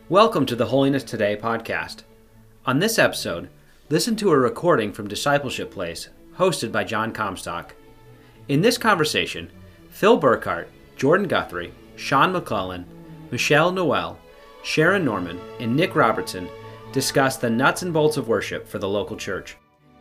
Welcome to the Holiness Today podcast. On this episode, listen to a recording from Discipleship Place, hosted by John Comstock. In this conversation, Phil Burkhart, Jordan Guthrie, Sean McClellan, Michelle Noel, Sharon Norman, and Nick Robertson discuss the nuts and bolts of worship for the local church.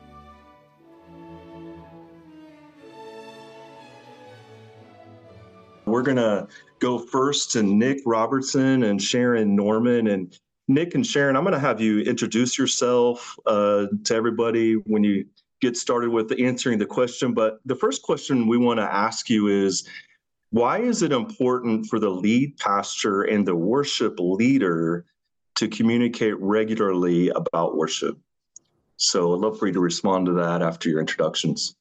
We're going to go first to Nick Robertson and Sharon Norman. And Nick and Sharon, I'm going to have you introduce yourself to everybody when you get started with answering the question. But the first question we want to ask you is, why is it important for the lead pastor and the worship leader to communicate regularly about worship? So I'd love for you to respond to that after your introductions.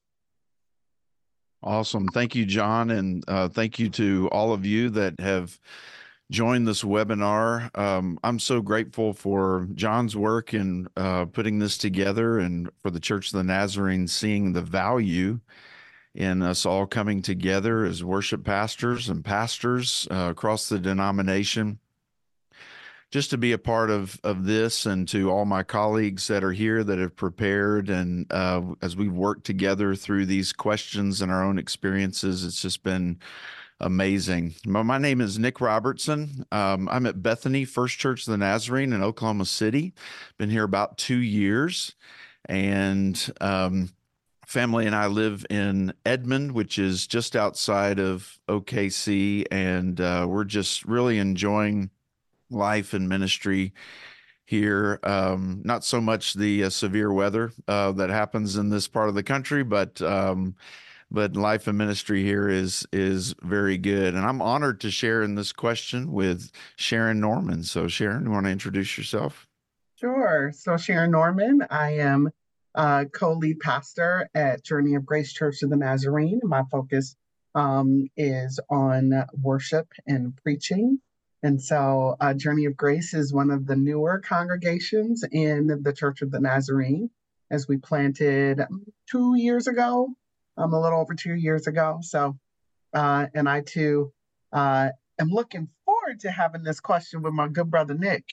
Awesome. Thank you, John. And thank you to all of you that have joined this webinar. I'm so grateful for John's work in putting this together and for the Church of the Nazarene seeing the value in us all coming together as worship pastors and pastors across the denomination. Just to be a part of this, and to all my colleagues that are here that have prepared, and as we've worked together through these questions and our own experiences, it's just been amazing. My name is Nick Robertson. I'm at Bethany First Church of the Nazarene in Oklahoma City. Been here about 2 years, and family and I live in Edmond, which is just outside of OKC, and we're just really enjoying life and ministry here. Not so much the severe weather that happens in this part of the country, but life and ministry here is very good. And I'm honored to share in this question with Sharon Norman. So Sharon, you want to introduce yourself? Sure. So Sharon Norman, I am co-lead pastor at Journey of Grace Church of the Nazarene. My focus is on worship and preaching. And so Journey of Grace is one of the newer congregations in the Church of the Nazarene, as we planted 2 years ago, a little over 2 years ago. So, and I too am looking forward to having this question with my good brother, Nick.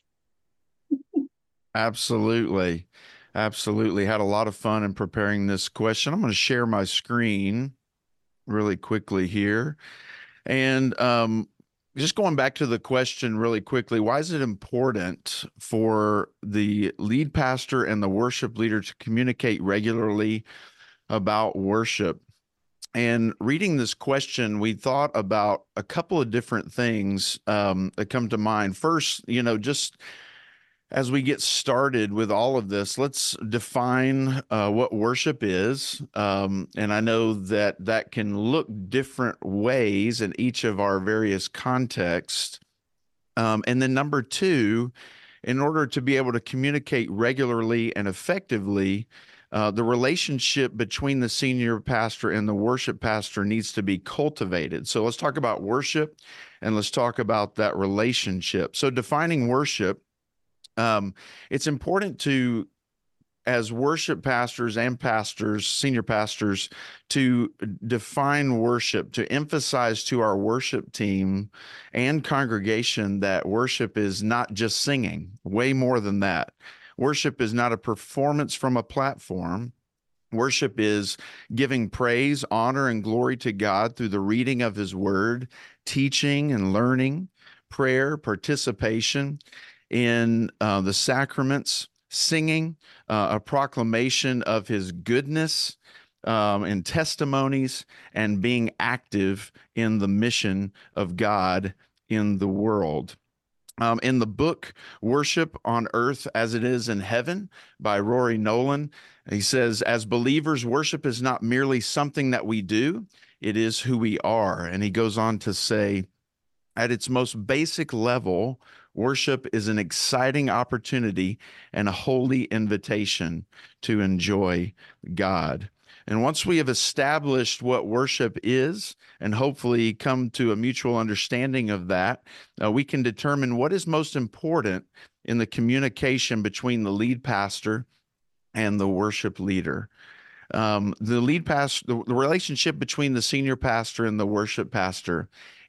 Absolutely. Absolutely. Had a lot of fun in preparing this question. I'm going to share my screen really quickly here. And just going back to the question really quickly, why is it important for the lead pastor and the worship leader to communicate regularly about worship? And reading this question, we thought about a couple of different things that come to mind. First, just as we get started with all of this, let's define what worship is. And I know that can look different ways in each of our various contexts. And then number two, in order to be able to communicate regularly and effectively, the relationship between the senior pastor and the worship pastor needs to be cultivated. So let's talk about worship, and let's talk about that relationship. So defining worship, it's important to, as worship pastors and pastors, senior pastors, to define worship, to emphasize to our worship team and congregation that worship is not just singing, way more than that. Worship is not a performance from a platform. Worship is giving praise, honor, and glory to God through the reading of His Word, teaching and learning, prayer, participation in the sacraments, singing a proclamation of His goodness and testimonies, and being active in the mission of God in the world. In the book Worship on Earth as It Is in Heaven by Rory Nolan, he says, as believers, worship is not merely something that we do, it is who we are. And he goes on to say, at its most basic level, worship is an exciting opportunity and a holy invitation to enjoy God. And once we have established what worship is, and hopefully come to a mutual understanding of that, we can determine what is most important in the communication between the lead pastor and the worship leader. The lead pastor, the relationship between the senior pastor and the worship pastor,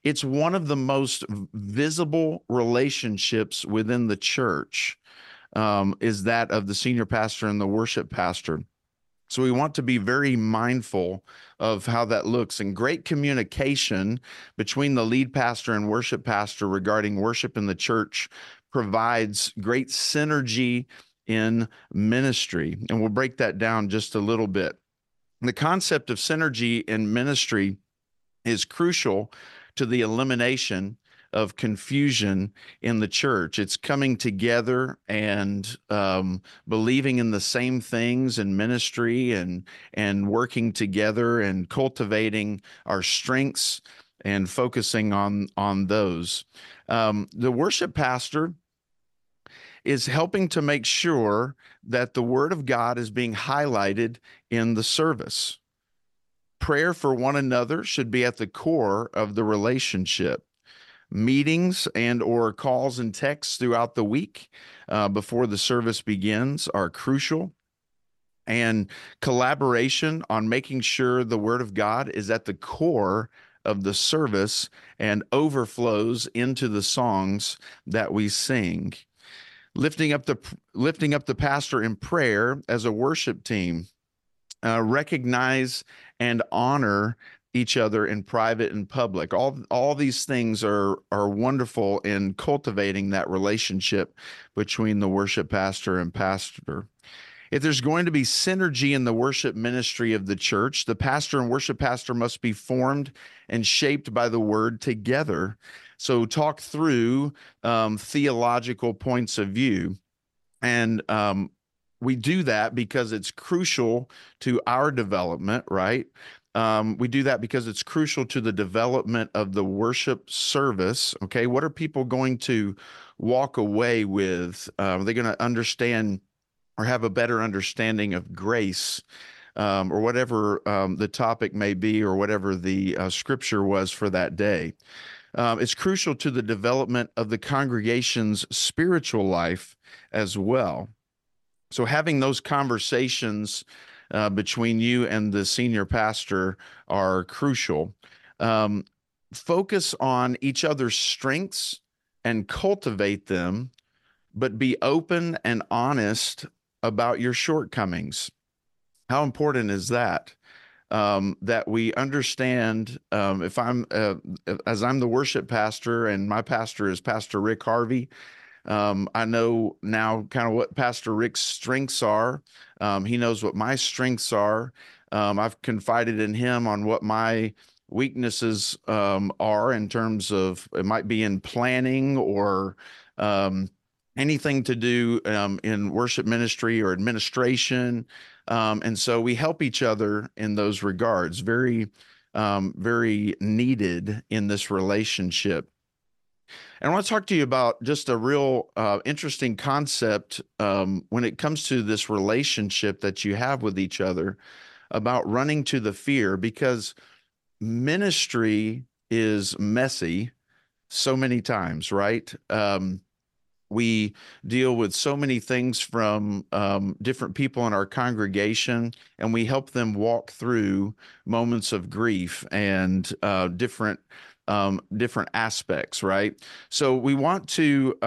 It's one of the most visible relationships within the church, is that of the senior pastor and the worship pastor. So we want to be very mindful of how that looks, and great communication between the lead pastor and worship pastor regarding worship in the church provides great synergy in ministry. And we'll break that down just a little bit. The concept of synergy in ministry is crucial to the elimination of confusion in the church. It's coming together and believing in the same things in ministry, and working together and cultivating our strengths and focusing on those. The worship pastor is helping to make sure that the Word of God is being highlighted in the service. Prayer for one another should be at the core of the relationship. Meetings and or calls and texts throughout the week before the service begins are crucial. And collaboration on making sure the Word of God is at the core of the service and overflows into the songs that we sing. Lifting up the pastor in prayer as a worship team. Recognize and honor each other in private and public. All these things are wonderful in cultivating that relationship between the worship pastor and pastor. If there's going to be synergy in the worship ministry of the church, the pastor and worship pastor must be formed and shaped by the Word together. So talk through theological points of view. And we do that because it's crucial to our development, right? We do that because it's crucial to the development of the worship service. Okay, what are people going to walk away with? Are they going to understand or have a better understanding of grace, or whatever the topic may be, or whatever the scripture was for that day? It's crucial to the development of the congregation's spiritual life as well. So having those conversations between you and the senior pastor are crucial. Focus on each other's strengths and cultivate them, but be open and honest about your shortcomings. How important is that? That we understand, if as I'm the worship pastor and my pastor is Pastor Rick Harvey, I know now kind of what Pastor Rick's strengths are. He knows what my strengths are. I've confided in him on what my weaknesses are, in terms of, it might be in planning or anything to do in worship ministry or administration. And so we help each other in those regards. Very, very needed in this relationship. And I want to talk to you about just a real interesting concept when it comes to this relationship that you have with each other, about running to the fear, because ministry is messy so many times, right? We deal with so many things from different people in our congregation, and we help them walk through moments of grief and different aspects, right? So we want to,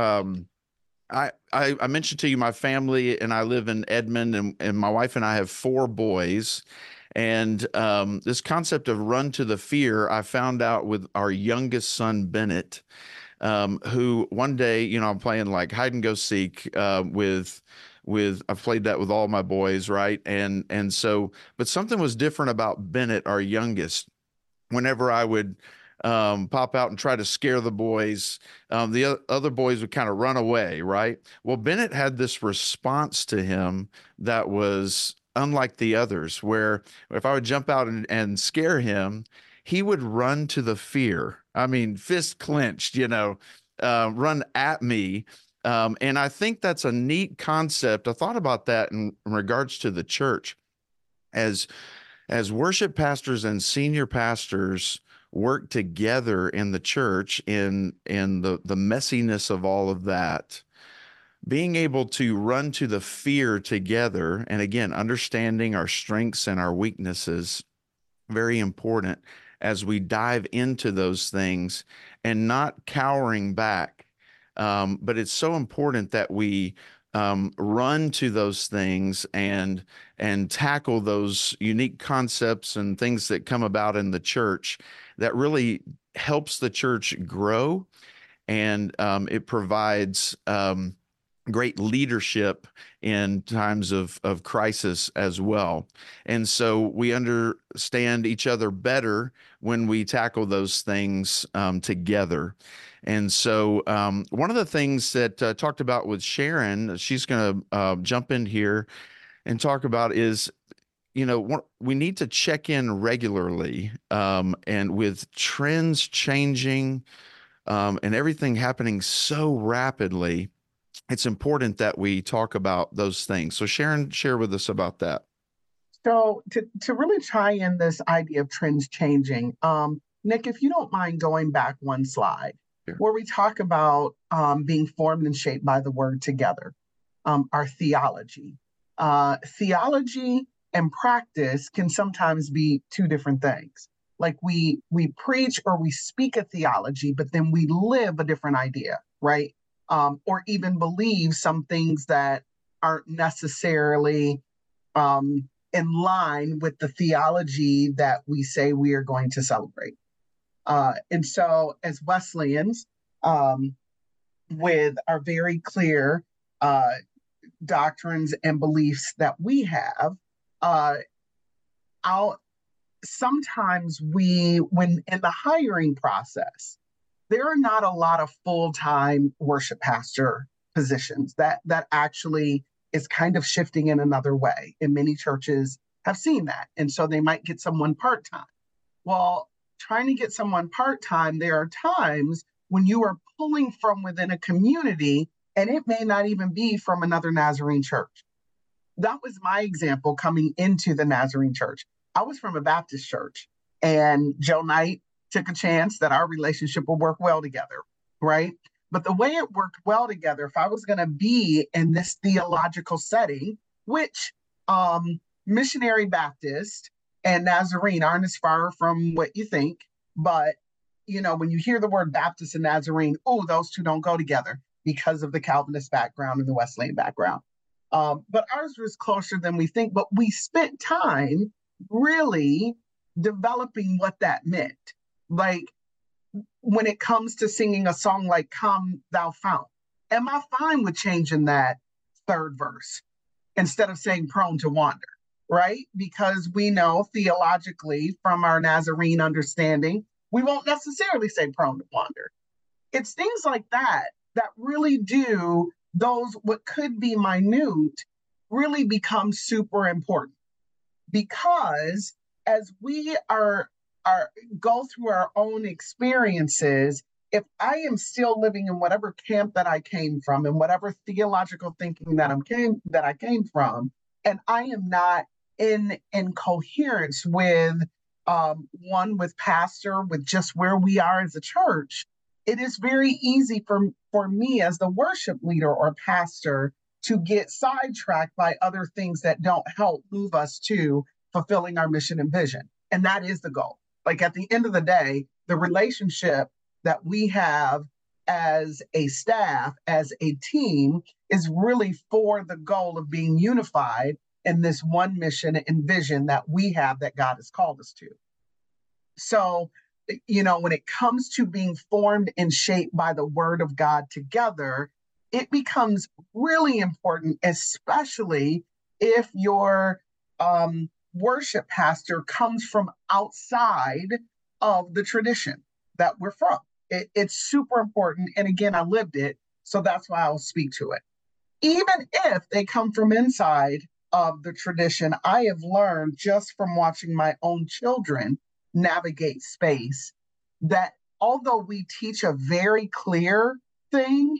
I mentioned to you my family, and I live in Edmond, and my wife and I have 4 boys. And this concept of run to the fear, I found out with our youngest son, Bennett, who one day, I'm playing like hide and go seek with I've played that with all my boys, right? And so, but something was different about Bennett, our youngest. Whenever I would pop out and try to scare the boys, the other boys would kind of run away, right? Well, Bennett had this response to him that was unlike the others, where if I would jump out and scare him, he would run to the fear. I mean, fist clenched, run at me. And I think that's a neat concept. I thought about that in regards to the church. As worship pastors and senior pastors work together in the church, in the messiness of all of that, being able to run to the fear together, and again, understanding our strengths and our weaknesses, very important. as we dive into those things and not cowering back. But it's so important that we run to those things and tackle those unique concepts and things that come about in the church that really helps the church grow, and it provides great leadership in times of crisis as well. And so we understand each other better when we tackle those things together. And so one of the things that talked about with Sharon, she's going to jump in here and talk about is, we need to check in regularly, and with trends changing and everything happening so rapidly, it's important that we talk about those things. So Sharon, share with us about that. So to really tie in this idea of trends changing, Nick, if you don't mind going back one slide, Sure. where we talk about being formed and shaped by the word together, our theology. Theology and practice can sometimes be two different things. Like we preach or we speak a theology, but then we live a different idea, right? Or even believe some things that aren't necessarily in line with the theology that we say we are going to celebrate. And so, as Wesleyans, with our very clear doctrines and beliefs that we have, sometimes when in the hiring process, there are not a lot of full-time worship pastor positions. That actually is kind of shifting in another way. And many churches have seen that. And so they might get someone part-time. Well, trying to get someone part-time, there are times when you are pulling from within a community, and it may not even be from another Nazarene church. That was my example coming into the Nazarene church. I was from a Baptist church, and Joe Knight took a chance that our relationship will work well together, right? But the way it worked well together, if I was going to be in this theological setting, which missionary Baptist and Nazarene aren't as far from what you think, but when you hear the word Baptist and Nazarene, those two don't go together because of the Calvinist background and the Wesleyan background. But ours was closer than we think, but we spent time really developing what that meant. Like when it comes to singing a song like Come Thou Fount, am I fine with changing that third verse instead of saying prone to wander, right? Because we know theologically from our Nazarene understanding, we won't necessarily say prone to wander. It's things like that really do those what could be minute really become super important, because as we go through our own experiences, if I am still living in whatever camp that I came from and whatever theological thinking that I came from, and I am not in coherence with with pastor, with just where we are as a church, it is very easy for me as the worship leader or pastor to get sidetracked by other things that don't help move us to fulfilling our mission and vision. And that is the goal. Like at the end of the day, the relationship that we have as a staff, as a team, is really for the goal of being unified in this one mission and vision that we have that God has called us to. So, when it comes to being formed and shaped by the word of God together, it becomes really important, especially if your worship pastor comes from outside of the tradition that we're from. It's super important. And again, I lived it, so that's why I'll speak to it. Even if they come from inside of the tradition, I have learned just from watching my own children navigate space that although we teach a very clear thing,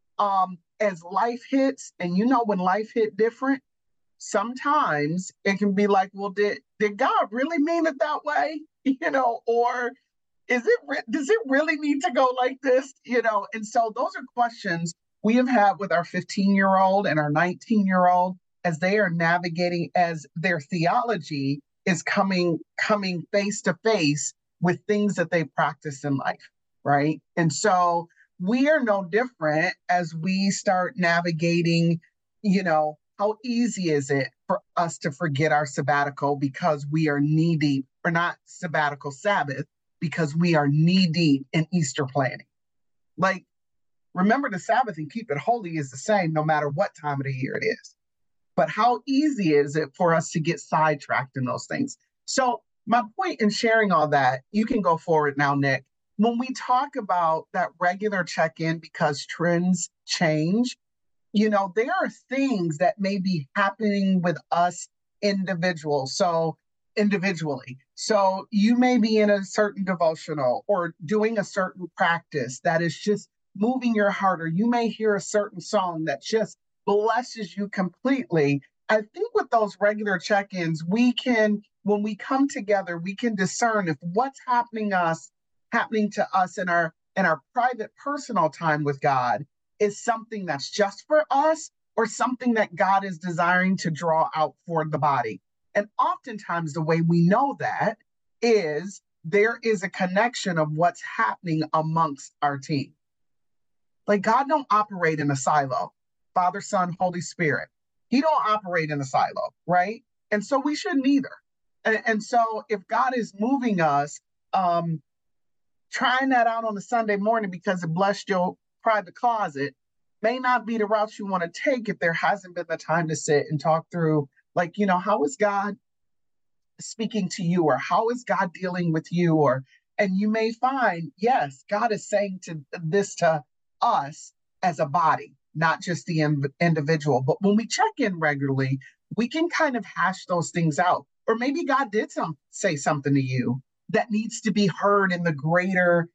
as life hits, and when life hit different, sometimes it can be like, well, did God really mean it that way? Or does it really need to go like this? And so those are questions we have had with our 15-year-old and our 19-year-old as they are navigating, as their theology is coming face to face with things that they practice in life, right? And so we are no different as we start navigating, how easy is it for us to forget our sabbatical because we are knee deep, or not sabbatical, Sabbath, because we are knee deep in Easter planning. Like, remember the Sabbath and keep it holy is the same no matter what time of the year it is. But how easy is it for us to get sidetracked in those things? So my point in sharing all that, you can go forward now, Nick. When we talk about that regular check-in because trends change, there are things that may be happening with us individually. So you may be in a certain devotional or doing a certain practice that is just moving your heart, or you may hear a certain song that just blesses you completely. I think with those regular check-ins, when we come together, we can discern if what's happening to us in our private personal time with God is something that's just for us or something that God is desiring to draw out for the body. And oftentimes the way we know that is there is a connection of what's happening amongst our team. Like, God don't operate in a silo. Father, Son, Holy Spirit. He don't operate in a silo, right? And so we shouldn't either. And so if God is moving us, trying that out on a Sunday morning because it blessed your private closet may not be the route you want to take if there hasn't been the time to sit and talk through, like, how is God speaking to you, or how is God dealing with you? And you may find, yes, God is saying this to us as a body, not just the individual. But when we check in regularly, we can kind of hash those things out. Or maybe God did say something to you that needs to be heard in the greater,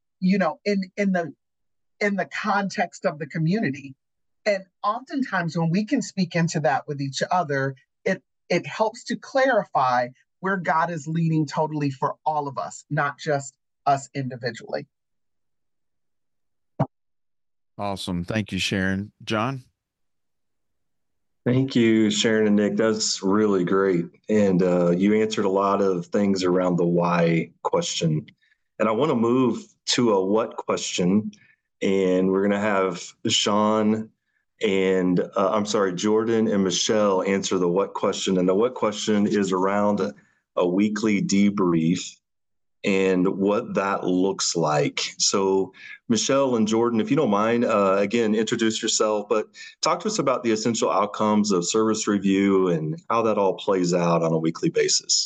in the context of the community. And oftentimes when we can speak into that with each other, it helps to clarify where God is leading totally for all of us, not just us individually. Awesome. Thank you, Sharon. John? Thank you, Sharon and Nick. That's really great. And you answered a lot of things around the why question. And I want to move to a what question. And we're going to have Sean and Jordan and Michelle answer the what question. And the what question is around a weekly debrief and what that looks like. So Michelle and Jordan, if you don't mind, again, introduce yourself, but talk to us about the essential outcomes of service review and how that all plays out on a weekly basis.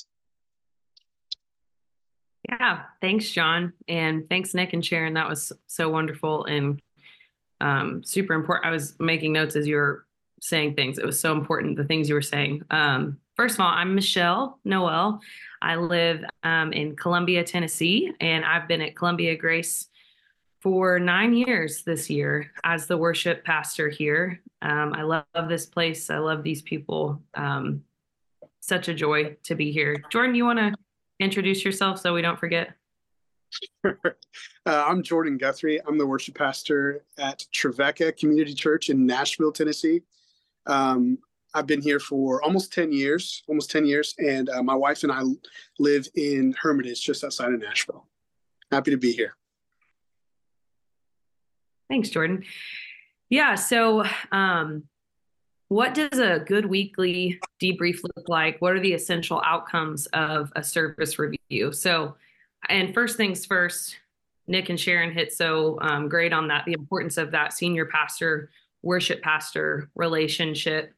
Yeah, thanks, John. And thanks, Nick and Sharon. That was so wonderful and super important. I was making notes as you were saying things. It was so important, the things you were saying. First of all, I'm Michelle Noel. I live in Columbia, Tennessee, and I've been at Columbia Grace for 9 years this year as the worship pastor here. I love this place. I love these people. Such a joy to be here. Jordan, you want to introduce yourself so we don't forget? I'm Jordan Guthrie. I'm the worship pastor at Trevecca Community Church in Nashville, Tennessee. I've been here for almost 10 years, and my wife and I live in Hermitage, just outside of Nashville. Happy to be here. Thanks, Jordan. Yeah, so what does a good weekly debrief look like? What are the essential outcomes of a service review? So, and first things first, Nick and Sharon hit so great on that, the importance of that senior pastor, worship pastor relationship.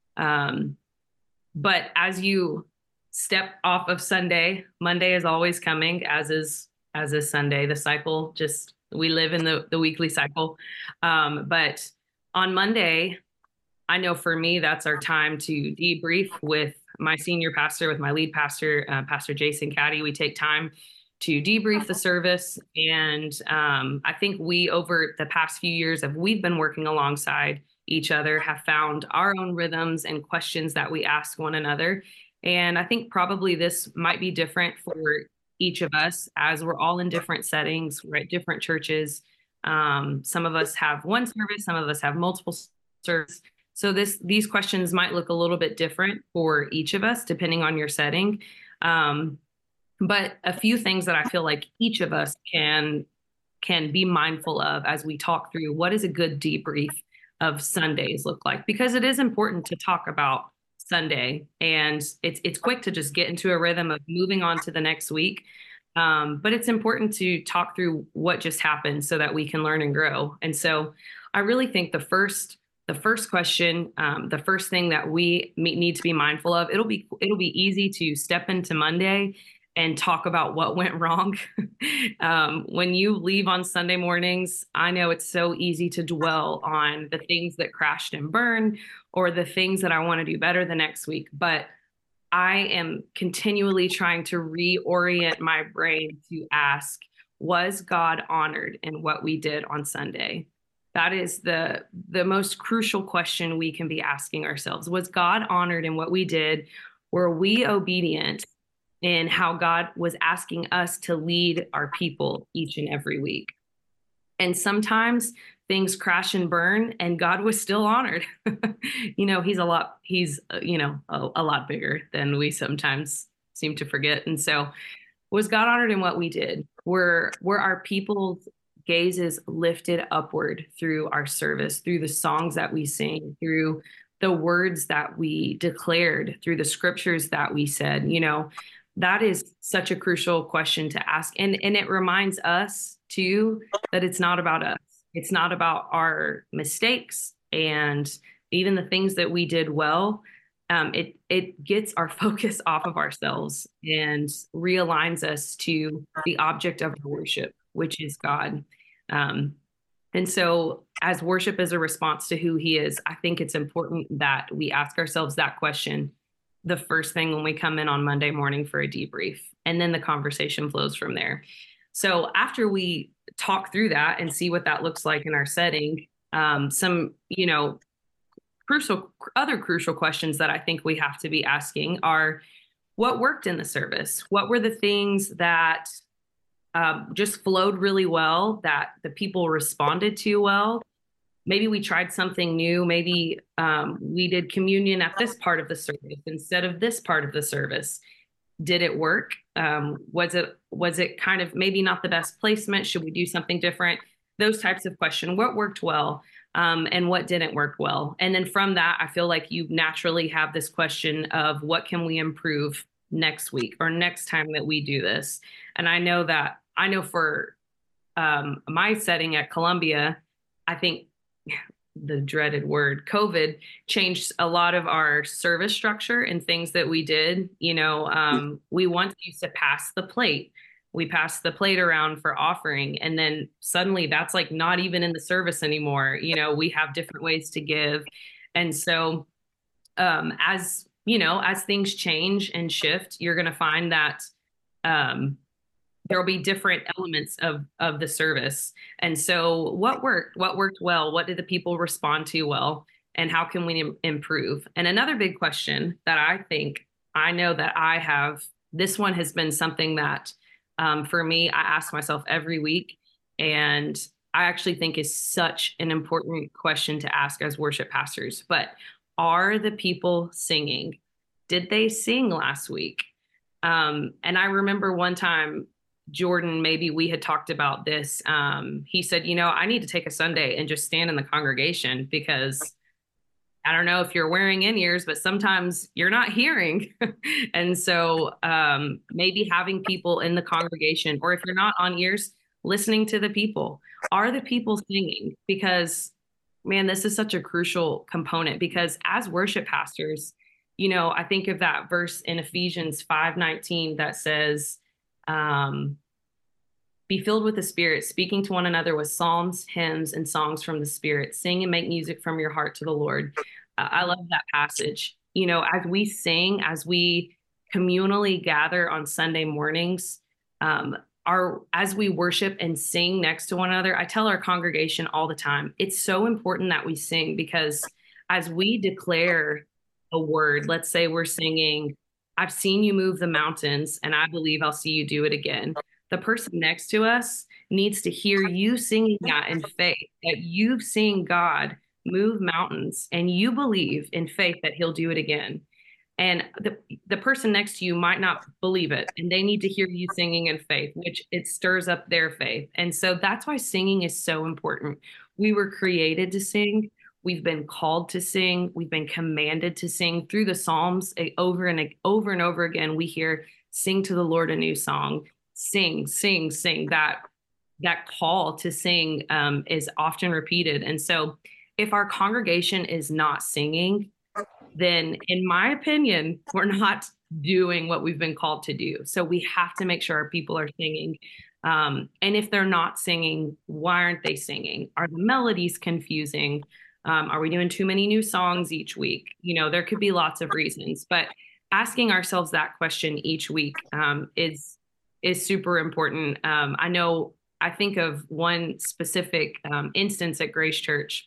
But as you step off of Sunday, Monday is always coming, as is Sunday. The cycle, just we live in the weekly cycle. But on Monday, I know for me, that's our time to debrief with my senior pastor, with my lead pastor, Pastor Jason Caddy. We take time to debrief the service. And I think we, over the past few years, we've been working alongside each other, have found our own rhythms and questions that we ask one another. And I think probably this might be different for each of us, as we're all in different settings, we're at different churches. Some of us have one service, some of us have multiple services. So these questions might look a little bit different for each of us, depending on your setting. But a few things that I feel like each of us can be mindful of as we talk through what is a good debrief of Sundays look like, because it is important to talk about Sunday, and it's quick to just get into a rhythm of moving on to the next week. But it's important to talk through what just happened so that we can learn and grow. And so I really think the first question, the first thing that we need to be mindful of, it'll be easy to step into Monday and talk about what went wrong. When you leave on Sunday mornings, I know it's so easy to dwell on the things that crashed and burned or the things that I want to do better the next week. But I am continually trying to reorient my brain to ask, was God honored in what we did on Sunday? That is the most crucial question we can be asking ourselves. Was God honored in what we did? Were we obedient in how God was asking us to lead our people each and every week? And sometimes things crash and burn and God was still honored. He's a lot bigger than we sometimes seem to forget. And so was God honored in what we did? Were our people's gazes lifted upward through our service, through the songs that we sing, through the words that we declared, through the scriptures that we said? That is such a crucial question to ask. And it reminds us too that it's not about us. It's not about our mistakes and even the things that we did well. It gets our focus off of ourselves and realigns us to the object of our worship, which is God. And so as worship is a response to who he is, I think it's important that we ask ourselves that question the first thing when we come in on Monday morning for a debrief, and then the conversation flows from there. So after we talk through that and see what that looks like in our setting, some, other crucial questions that I think we have to be asking are, what worked in the service? What were the things that just flowed really well, that the people responded to well? Maybe we tried something new. Maybe we did communion at this part of the service instead of this part of the service. Did it work? Was it kind of maybe not the best placement? Should we do something different? Those types of questions. What worked well and what didn't work well? And then from that, I feel like you naturally have this question of what can we improve next week or next time that we do this? And I know for my setting at Columbia, I think the dreaded word COVID changed a lot of our service structure and things that we did. We once used to pass the plate. We passed the plate around for offering, and then suddenly that's like not even in the service anymore. We have different ways to give. And so as things change and shift, you're going to find that there'll be different elements of the service. And so what worked well? What did the people respond to well? And how can we improve? And another big question that I know that I have, this one has been something that for me, I ask myself every week. And I actually think is such an important question to ask as worship pastors. But are the people singing? Did they sing last week? And I remember one time, Jordan, maybe we had talked about this. He said, I need to take a Sunday and just stand in the congregation because I don't know if you're wearing in-ears, but sometimes you're not hearing. And so maybe having people in the congregation, or if you're not on ears, listening to the people. Are the people singing? Because, man, this is such a crucial component, because as worship pastors, I think of that verse in Ephesians 5:19 that says, be filled with the Spirit, speaking to one another with psalms, hymns, and songs from the Spirit. Sing and make music from your heart to the Lord. I love that passage. As we sing, as we communally gather on Sunday mornings, as we worship and sing next to one another, I tell our congregation all the time, it's so important that we sing, because as we declare a word, let's say we're singing, I've seen you move the mountains, and I believe I'll see you do it again. The person next to us needs to hear you singing that in faith, that you've seen God move mountains and you believe in faith that he'll do it again. And the person next to you might not believe it, and they need to hear you singing in faith, which it stirs up their faith. And so that's why singing is so important. We were created to sing. We've been called to sing. We've been commanded to sing. Through the Psalms, over and over again, we hear, sing to the Lord a new song. Sing, sing, sing. That call to sing is often repeated. And so if our congregation is not singing, then in my opinion, we're not doing what we've been called to do. So we have to make sure our people are singing. And if they're not singing, why aren't they singing? Are the melodies confusing? Are we doing too many new songs each week? There could be lots of reasons, but asking ourselves that question each week is super important. I think of one specific instance at Grace Church.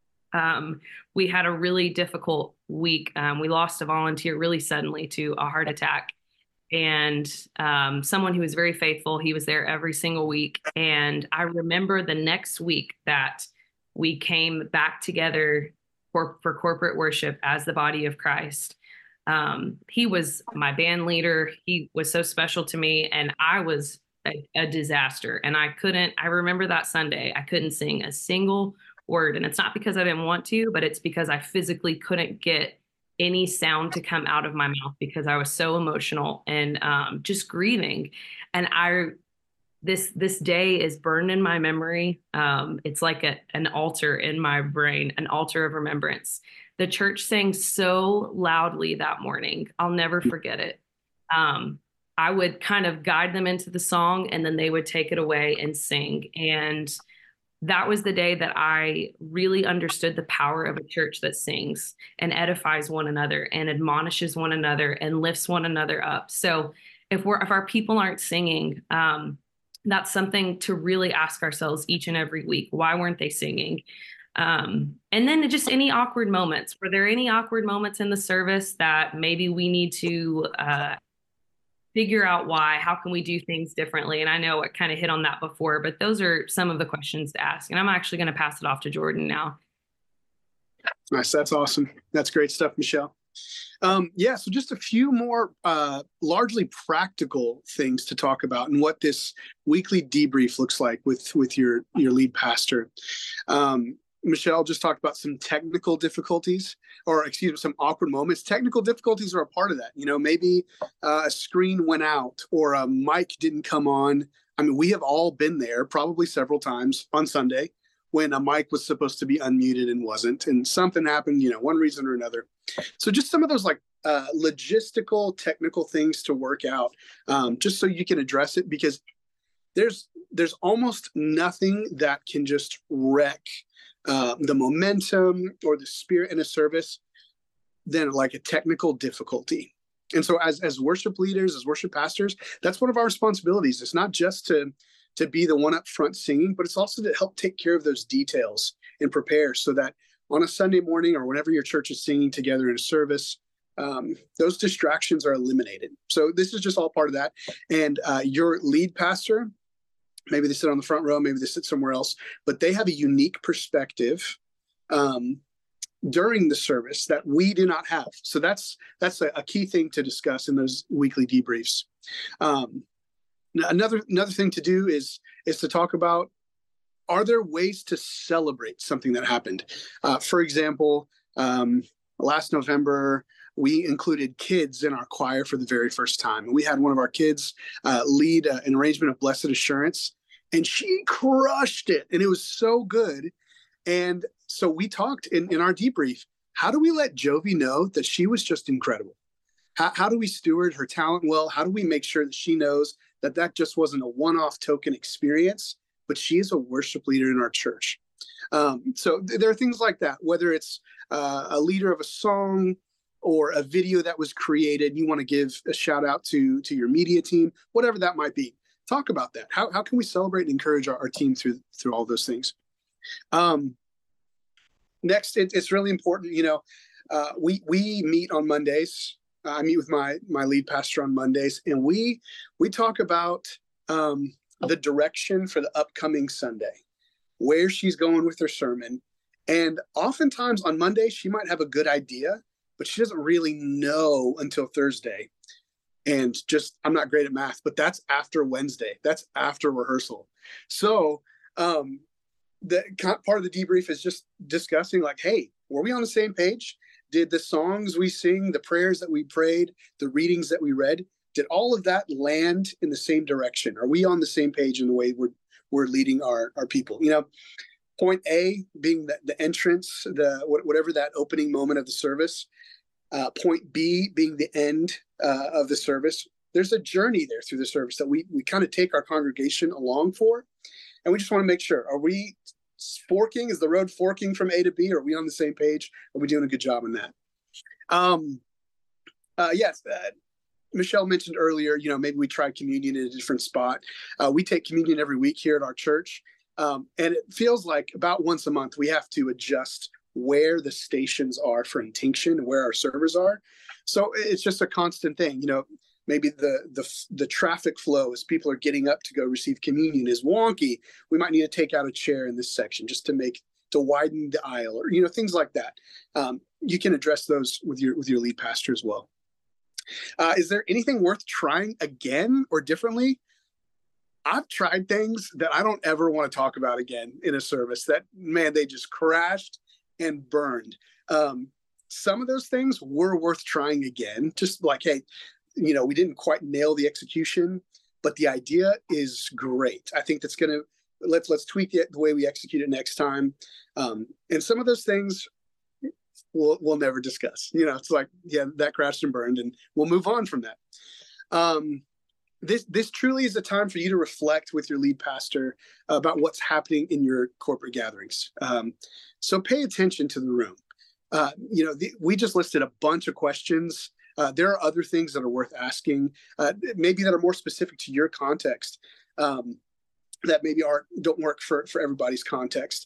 We had a really difficult week. We lost a volunteer really suddenly to a heart attack, and someone who was very faithful. He was there every single week. And I remember the next week that we came back together for corporate worship as the body of Christ. He was my band leader. He was so special to me, and I was a disaster. And I remember that Sunday, I couldn't sing a single word. And it's not because I didn't want to, but it's because I physically couldn't get any sound to come out of my mouth because I was so emotional and just grieving. And this day is burned in my memory. It's like an altar in my brain, an altar of remembrance. The church sang so loudly that morning. I'll never forget it. I would kind of guide them into the song, and then they would take it away and sing. And that was the day that I really understood the power of a church that sings and edifies one another and admonishes one another and lifts one another up. So if our people aren't singing, that's something to really ask ourselves each and every week. Why weren't they singing? And then just any awkward moments. Were there any awkward moments in the service that maybe we need to figure out why? How can we do things differently? And I know I kind of hit on that before, but those are some of the questions to ask. And I'm actually going to pass it off to Jordan now. Nice. That's awesome. That's great stuff, Michelle. So just a few more largely practical things to talk about and what this weekly debrief looks like with your lead pastor. Michelle just talked about some technical difficulties, or some awkward moments. Technical difficulties are a part of that. Maybe a screen went out or a mic didn't come on. I mean, we have all been there probably several times on Sunday when a mic was supposed to be unmuted and wasn't, and something happened, one reason or another. So just some of those logistical, technical things to work out, just so you can address it, because there's almost nothing that can just wreck the momentum or the spirit in a service than like a technical difficulty. And so as worship leaders, as worship pastors, that's one of our responsibilities. It's not just to be the one up front singing, but it's also to help take care of those details and prepare so that on a Sunday morning or whenever your church is singing together in a service, those distractions are eliminated. So this is just all part of that. And your lead pastor, maybe they sit on the front row, maybe they sit somewhere else, but they have a unique perspective during the service that we do not have. So that's a key thing to discuss in those weekly debriefs. Another thing to do is to talk about, are there ways to celebrate something that happened? For example, last November, we included kids in our choir for the very first time. And we had one of our kids lead an arrangement of Blessed Assurance, and she crushed it. And it was so good. And so we talked in our debrief, how do we let Jovi know that she was just incredible? How do we steward her talent well? How do we make sure that she knows that just wasn't a one-off token experience, but she is a worship leader in our church? So there are things like that, whether it's a leader of a song or a video that was created, you want to give a shout out to your media team, whatever that might be. Talk about that. How can we celebrate and encourage our team through all those things? Next, it's really important. We meet on Mondays. I meet with my lead pastor on Mondays, and we talk about the direction for the upcoming Sunday, where she's going with her sermon. And oftentimes on Monday, she might have a good idea, but she doesn't really know until Thursday. And just, I'm not great at math, but that's after Wednesday. That's after rehearsal. So the part of the debrief is just discussing like, hey, were we on the same page? Did the songs we sing, the prayers that we prayed, the readings that we read, did all of that land in the same direction? Are we on the same page in the way we're leading our people? You know, point A being the entrance, whatever that opening moment of the service. Point B being the end of the service. There's a journey there through the service that we kind of take our congregation along for. And we just want to make sure, are we forking? Is the road forking from A to B? Are we on the same page? Are we doing a good job in that? Yes, Michelle mentioned earlier, you know, maybe we tried communion in a different spot. We take communion every week here at our church. And it feels like about once a month we have to adjust where the stations are for intinction and where our servers are. So it's just a constant thing. You know, maybe the traffic flow as people are getting up to go receive communion is wonky. We might need to take out a chair in this section just to widen the aisle, or, you know, things like that. You can address those with your lead pastor as well. Is there anything worth trying again or differently? I've tried things that I don't ever want to talk about again in a service that, man, they just crashed and burned. Some of those things were worth trying again. Just like, hey, you know, we didn't quite nail the execution, but the idea is great. I think that's going to, let's tweak it the way we execute it next time. And some of those things we'll never discuss. You know, it's like, yeah, that crashed and burned, and we'll move on from that. This truly is a time for you to reflect with your lead pastor about what's happening in your corporate gatherings. So pay attention to the room. You know, we just listed a bunch of questions. There are other things that are worth asking, maybe that are more specific to your context, that maybe don't work for everybody's context.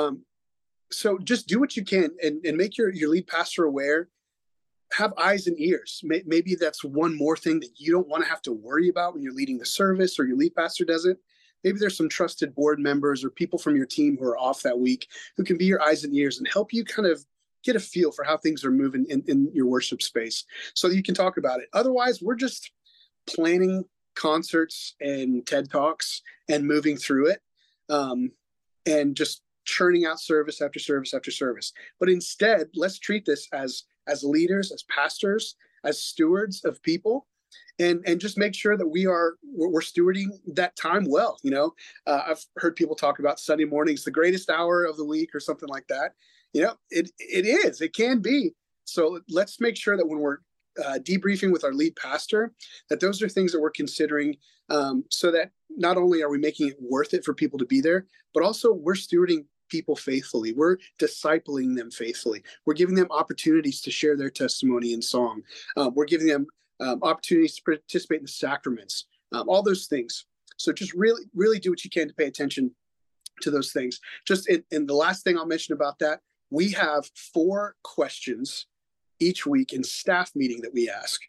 So just do what you can and make your lead pastor aware. Have eyes and ears. Maybe that's one more thing that you don't want to have to worry about when you're leading the service or your lead pastor does it. Maybe there's some trusted board members or people from your team who are off that week who can be your eyes and ears and help you kind of get a feel for how things are moving in your worship space so that you can talk about it. Otherwise, we're just planning concerts and TED Talks and moving through it and just churning out service after service after service. But instead, let's treat this as leaders, as pastors, as stewards of people, and just make sure that we're stewarding that time well. You know, I've heard people talk about Sunday mornings, the greatest hour of the week or something like that. You know, it can be. So let's make sure that when we're debriefing with our lead pastor, that those are things that we're considering, so that not only are we making it worth it for people to be there, but also we're stewarding people faithfully. We're discipling them faithfully. We're giving them opportunities to share their testimony in song. We're giving them opportunities to participate in the sacraments, all those things. So just really, really do what you can to pay attention to those things. Just and the last thing I'll mention about that, we have 4 questions each week in staff meeting that we ask.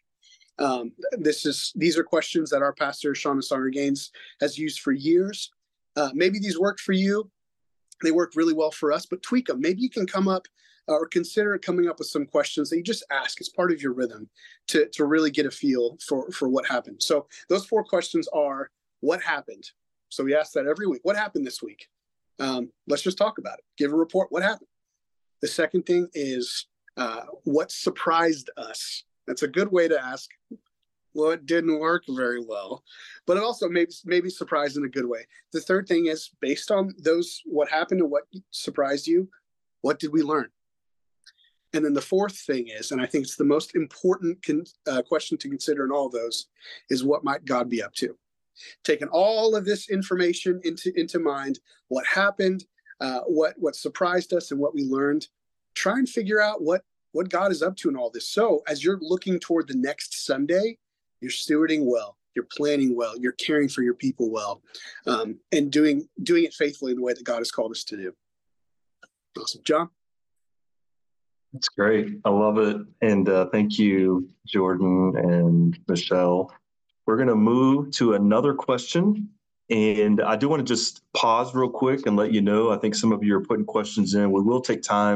These are questions that our pastor, Shauna Sanger-Gaines, has used for years. Maybe these worked for you. They work really well for us, but tweak them. Maybe you can come up or consider coming up with some questions that you just ask. It's part of your rhythm to really get a feel for what happened. So those 4 questions are, what happened? So we ask that every week. What happened this week? Let's just talk about it. Give a report. What happened? The second thing is, what surprised us? That's a good way to ask. Well, it didn't work very well, but it also maybe surprised in a good way. The third thing is, based on those, what happened and what surprised you, what did we learn? And then the fourth thing is, and I think it's the most important question to consider in all of those, is what might God be up to? Taking all of this information into mind, what happened, what surprised us and what we learned, try and figure out what God is up to in all this. So as you're looking toward the next Sunday, you're stewarding well, you're planning well, you're caring for your people well, and doing it faithfully in the way that God has called us to do. Awesome. John? That's great. I love it. And thank you, Jordan and Michelle. We're going to move to another question. And I do want to just pause real quick and let you know, I think some of you are putting questions in. We will take time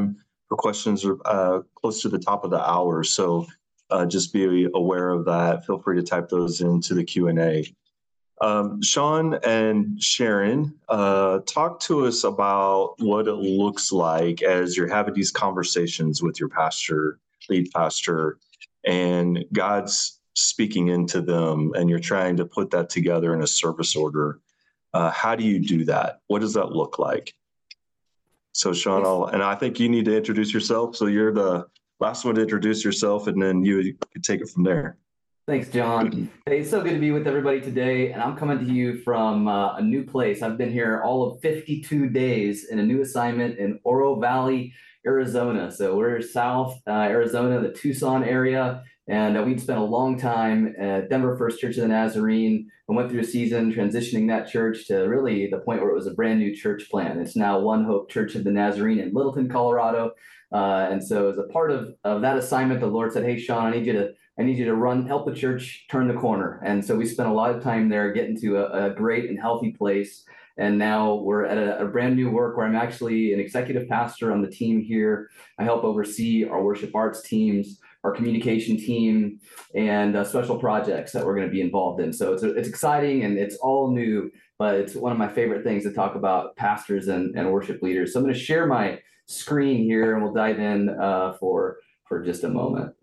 for questions close to the top of the hour. So just be aware of that. Feel free to type those into the Q&A. Sean and Sharon, talk to us about what it looks like as you're having these conversations with your pastor, lead pastor, and God's speaking into them, and you're trying to put that together in a service order. How do you do that? What does that look like? So Sean, and I think you need to introduce yourself. So you're the last one to introduce yourself, and then you can take it from there. Thanks, John. Hey, it's so good to be with everybody today. And I'm coming to you from a new place. I've been here all of 52 days in a new assignment in Oro Valley, Arizona. So we're South Arizona, the Tucson area. And we'd spent a long time at Denver First Church of the Nazarene. I went through a season transitioning that church to really the point where it was a brand new church plant. It's now One Hope Church of the Nazarene in Littleton, Colorado. And so as a part of that assignment, the Lord said, hey, Sean, I need you to help the church turn the corner. And so we spent a lot of time there getting to a great and healthy place. And now we're at a brand new work where I'm actually an executive pastor on the team here. I help oversee our worship arts teams, our communication team, and special projects that we're going to be involved in. So it's exciting and it's all new, but it's one of my favorite things to talk about pastors and worship leaders. So I'm going to share my screen here and we'll dive in for just a moment.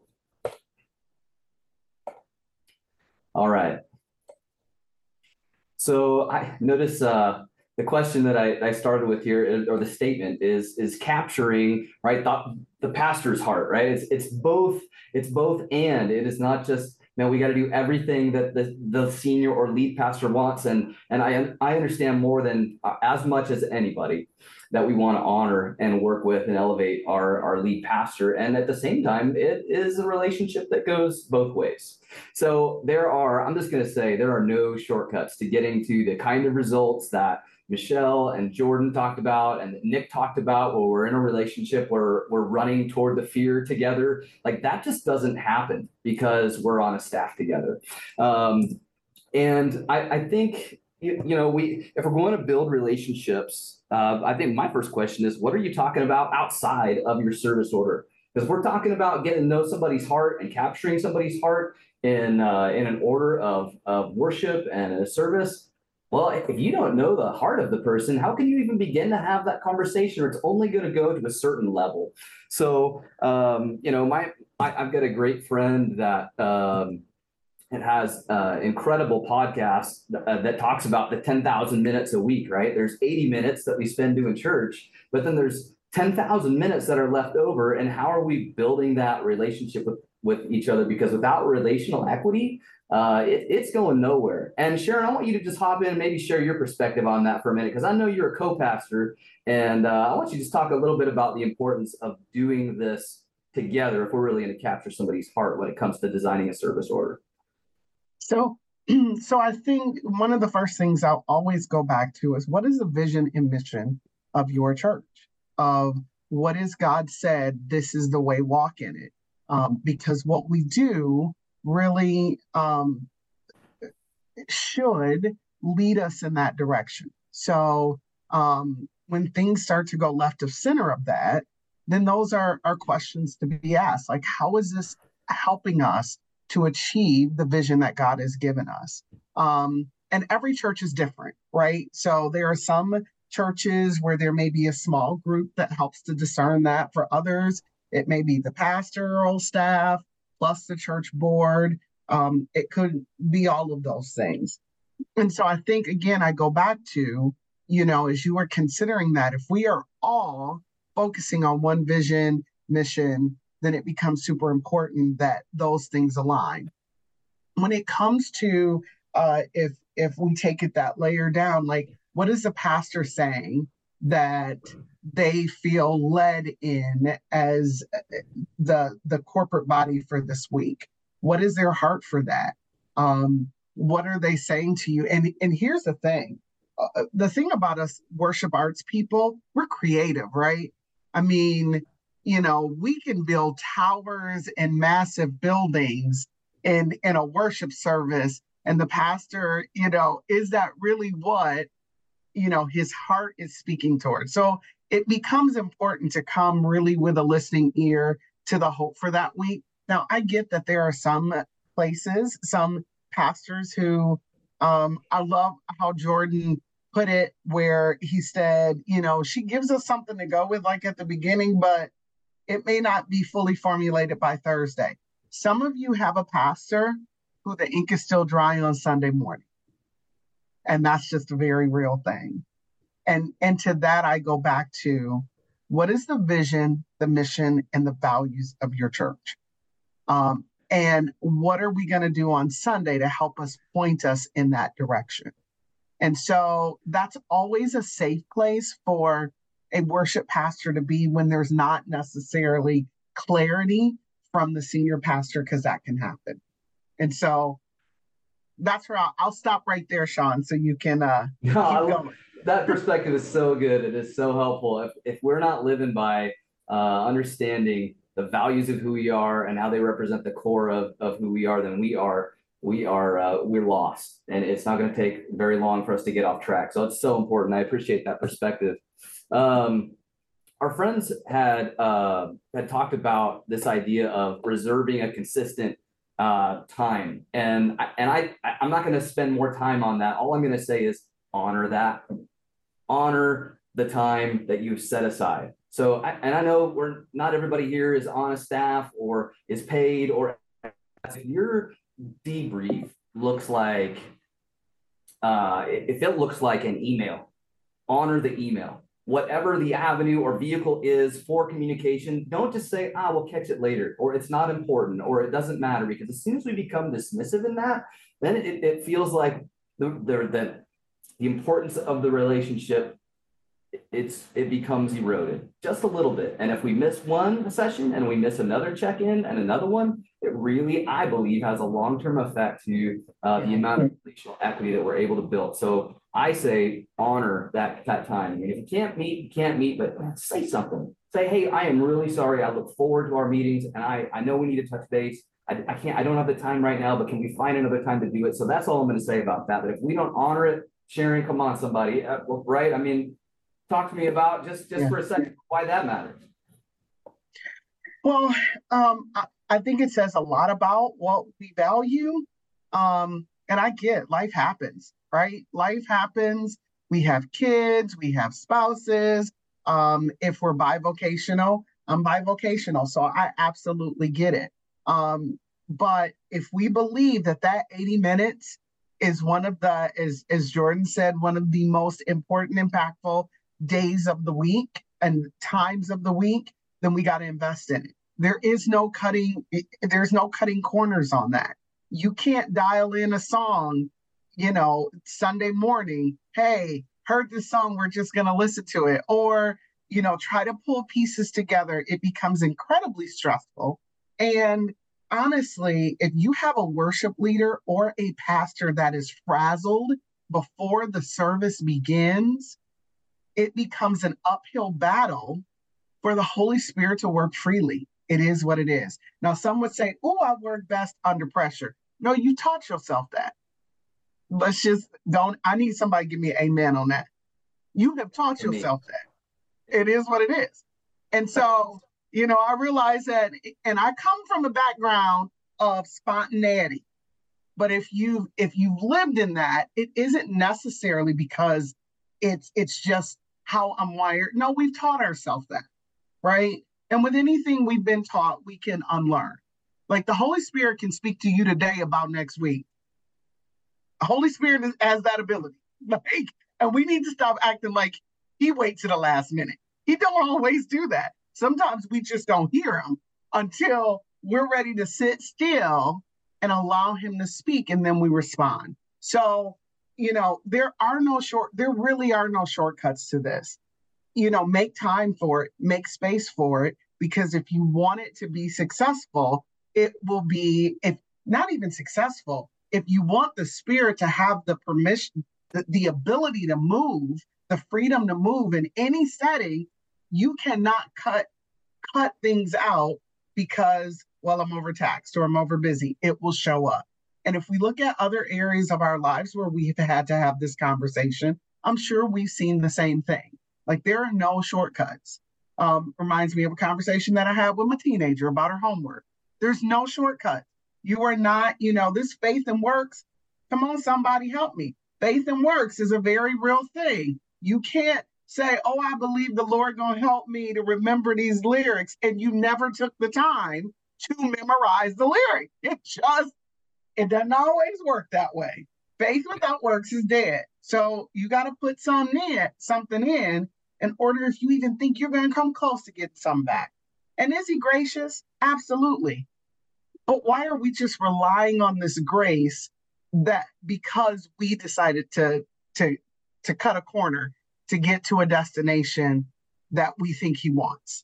All right. So I notice the question that I started with here, or the statement is capturing, right, the pastor's heart, right? It's both and. It is not just, we got to do everything that the senior or lead pastor wants. And I understand more than as much as anybody that we want to honor and work with and elevate our lead pastor. And at the same time, it is a relationship that goes both ways. So I'm just going to say, there are no shortcuts to getting to the kind of results that Michelle and Jordan talked about and Nick talked about, where we're in a relationship where we're running toward the fear together. Like that just doesn't happen because we're on a staff together. And I think, if we're going to build relationships, I think my first question is, what are you talking about outside of your service order? Because we're talking about getting to know somebody's heart and capturing somebody's heart in an order of worship and a service. Well, if you don't know the heart of the person, how can you even begin to have that conversation? Or it's only going to go to a certain level. So, I've got a great friend that it has incredible podcast that talks about the 10,000 minutes a week, right? There's 80 minutes that we spend doing church, but then there's 10,000 minutes that are left over. And how are we building that relationship with each other? Because without relational equity, it's going nowhere. And Sharon, I want you to just hop in and maybe share your perspective on that for a minute, because I know you're a co-pastor, and I want you to just talk a little bit about the importance of doing this together if we're really going to capture somebody's heart when it comes to designing a service order. So I think one of the first things I'll always go back to is, what is the vision and mission of your church? Of what is God said, this is the way, walk in it. Because what we do really should lead us in that direction. So when things start to go left of center of that, then those are questions to be asked. Like, how is this helping us to achieve the vision that God has given us? And every church is different, right? So there are some churches where there may be a small group that helps to discern that. For others, it may be the pastoral staff plus the church board. It could be all of those things. And so I think, again, I go back to, as you are considering that, if we are all focusing on one vision, mission, then it becomes super important that those things align. When it comes to if we take it that layer down, like, what is the pastor saying that they feel led in as the corporate body for this week? What is their heart for that? What are they saying to you? And here's the thing. The thing about us worship arts people, we're creative, right? I mean, we can build towers and massive buildings in a worship service. And the pastor, is that really what, his heart is speaking towards? So it becomes important to come really with a listening ear to the hope for that week. Now, I get that there are some places, some pastors who, I love how Jordan put it, where he said, she gives us something to go with, like at the beginning, but it may not be fully formulated by Thursday. Some of you have a pastor who the ink is still dry on Sunday morning. And that's just a very real thing. And to that, I go back to, what is the vision, the mission, and the values of your church? And what are we going to do on Sunday to help us point us in that direction? And so that's always a safe place for a worship pastor to be when there's not necessarily clarity from the senior pastor, because that can happen. And so that's where I'll stop right there, Sean, so you can keep going. That perspective is so good. It is so helpful. If we're not living by understanding the values of who we are and how they represent the core of who we are, then we're lost, and it's not going to take very long for us to get off track. So it's so important. I appreciate that perspective. Our friends had talked about this idea of reserving a consistent time, and I'm not going to spend more time on that. All I'm going to say is honor that. Honor the time that you've set aside. So, I know not everybody here is on a staff or is paid, or if your debrief looks like, if it looks like an email, honor the email. Whatever the avenue or vehicle is for communication, don't just say, we'll catch it later, or it's not important, or it doesn't matter, because as soon as we become dismissive in that, then it feels like the importance of the relationship, it becomes eroded just a little bit. And if we miss one session and we miss another check-in and another one, it really, I believe, has a long-term effect to the amount of relational equity that we're able to build. So I say honor that time. I mean, if you can't meet, you can't meet, but say something. Say, hey, I am really sorry. I look forward to our meetings, and I know we need to touch base. I don't have the time right now, but can we find another time to do it? So that's all I'm going to say about that. But if we don't honor it, Sharon, come on, somebody, right? I mean, talk to me about just for a second why that matters. Well, I think it says a lot about what we value. And I get life happens, right? Life happens. We have kids, we have spouses. If we're bivocational, I'm bivocational, so I absolutely get it. But if we believe that 80 minutes is one of the, as Jordan said, one of the most important, impactful days of the week and times of the week, then we got to invest in it. There's no cutting corners on that. You can't dial in a song, Sunday morning, hey, heard this song, we're just going to listen to it, or, try to pull pieces together. It becomes incredibly stressful. And honestly, if you have a worship leader or a pastor that is frazzled before the service begins, it becomes an uphill battle for the Holy Spirit to work freely. It is what it is. Now, some would say, I work best under pressure. No, you taught yourself that. I need somebody to give me an amen on that. You have taught yourself that. It is what it is. And so, I realize that, and I come from a background of spontaneity, but if you've lived in that, it isn't necessarily because it's just how I'm wired. No, we've taught ourselves that, right? And with anything we've been taught, we can unlearn. Like the Holy Spirit can speak to you today about next week. The Holy Spirit has that ability. And we need to stop acting like he waits to the last minute. He don't always do that. Sometimes we just don't hear him until we're ready to sit still and allow him to speak, and then we respond. So, there really are no shortcuts to this. Make time for it, make space for it, because if you want it to be successful, it will be, if not even successful, if you want the Spirit to have the permission, the ability to move, the freedom to move in any setting, you cannot cut things out because, I'm overtaxed or I'm overbusy. It will show up. And if we look at other areas of our lives where we've had to have this conversation, I'm sure we've seen the same thing. Like there are no shortcuts. Reminds me of a conversation that I had with my teenager about her homework. There's no shortcut. You are not, this faith and works. Come on, somebody help me. Faith and works is a very real thing. You can't say, oh, I believe the Lord gonna help me to remember these lyrics, and you never took the time to memorize the lyric. It doesn't always work that way. Faith without works is dead. So you got to put something in order if you even think you're going to come close to getting some back. And is he gracious? Absolutely. But why are we just relying on this grace that because we decided to cut a corner to get to a destination that we think he wants?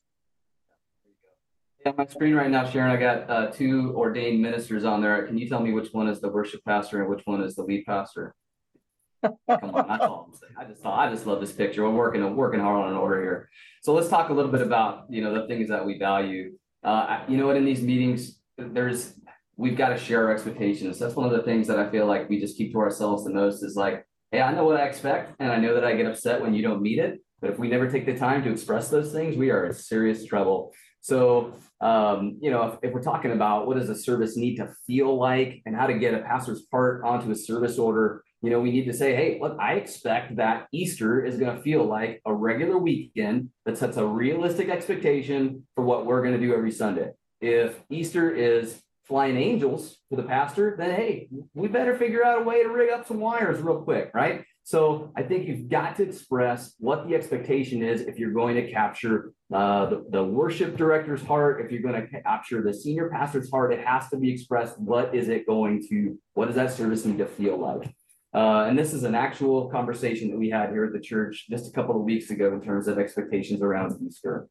On my screen right now, Sharon, I got two ordained ministers on there. Can you tell me which one is the worship pastor and which one is the lead pastor? Come on, that's all I'm saying. I just love this picture. We're working hard on an order here. So let's talk a little bit about the things that we value. In these meetings, we've got to share our expectations. That's one of the things that I feel like we just keep to ourselves the most is like, hey, I know what I expect, and I know that I get upset when you don't meet it. But if we never take the time to express those things, we are in serious trouble. So, if we're talking about what does a service need to feel like and how to get a pastor's heart onto a service order, we need to say, hey, look, I expect that Easter is going to feel like a regular weekend that sets a realistic expectation for what we're going to do every Sunday. If Easter is flying angels for the pastor, then, hey, we better figure out a way to rig up some wires real quick, right? So I think you've got to express what the expectation is if you're going to capture the worship director's heart, if you're going to capture the senior pastor's heart, it has to be expressed. What does that service need to feel like? And this is an actual conversation that we had here at the church just a couple of weeks ago in terms of expectations around Easter.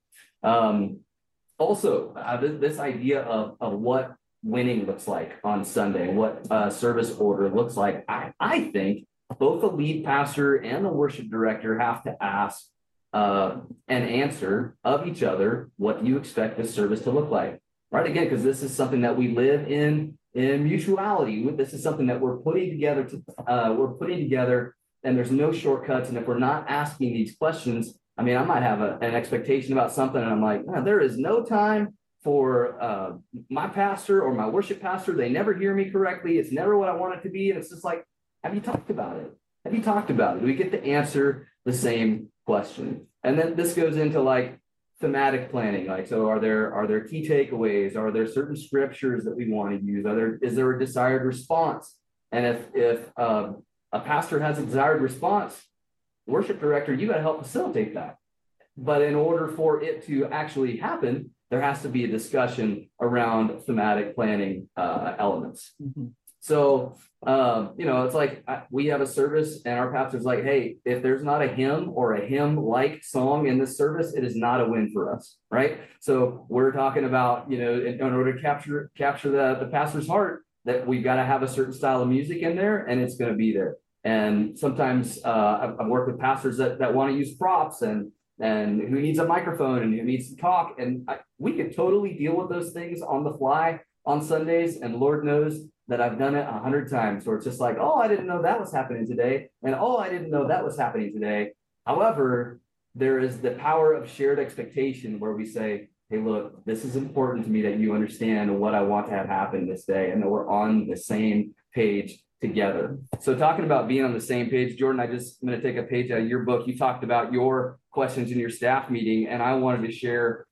This idea of what winning looks like on Sunday, what service order looks like, I think both the lead pastor and the worship director have to ask and answer of each other, what do you expect this service to look like? Right? Again, because this is something that we live in mutuality. This is something that we're putting together and there's no shortcuts. And if we're not asking these questions, I might have an expectation about something and I'm like, there is no time for my pastor or my worship pastor. They never hear me correctly. It's never what I want it to be. And it's just like, have you talked about it? Do we get to answer the same question? And then this goes into like thematic planning. Like, so are there key takeaways? Are there certain scriptures that we want to use? Is there a desired response? And if a pastor has a desired response, worship director, you got to help facilitate that. But in order for it to actually happen, there has to be a discussion around thematic planning elements. Mm-hmm. So, it's like we have a service and our pastor's like, hey, if there's not a hymn or a hymn-like song in this service, it is not a win for us, right? So we're talking about, in order to capture the pastor's heart, that we've got to have a certain style of music in there and it's going to be there. And sometimes I've worked with pastors that want to use props and who needs a microphone and who needs to talk. And we could totally deal with those things on the fly on Sundays. And Lord knows that I've done it 100 times where it's just like, oh, I didn't know that was happening today. And oh, I didn't know that was happening today. However, there is the power of shared expectation where we say, hey, look, this is important to me that you understand what I want to have happen this day and that we're on the same page together. So talking about being on the same page, Jordan, I'm going to take a page out of your book. You talked about your questions in your staff meeting, and I wanted to share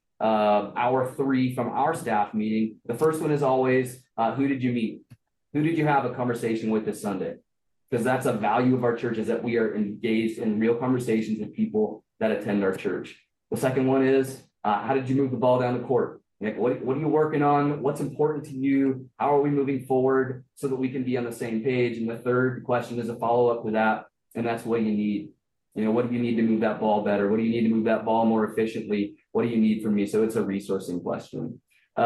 our 3 from our staff meeting. The first one is always, who did you meet? Who did you have a conversation with this Sunday? Because that's a value of our church, is that we are engaged in real conversations with people that attend our church. The second one is, how did you move the ball down the court? Like, what are you working on? What's important to you? How are we moving forward so that we can be on the same page? And the third question is a follow-up to that, and that's what you need. What do you need to move that ball better? What do you need to move that ball more efficiently? What do you need from me? So it's a resourcing question.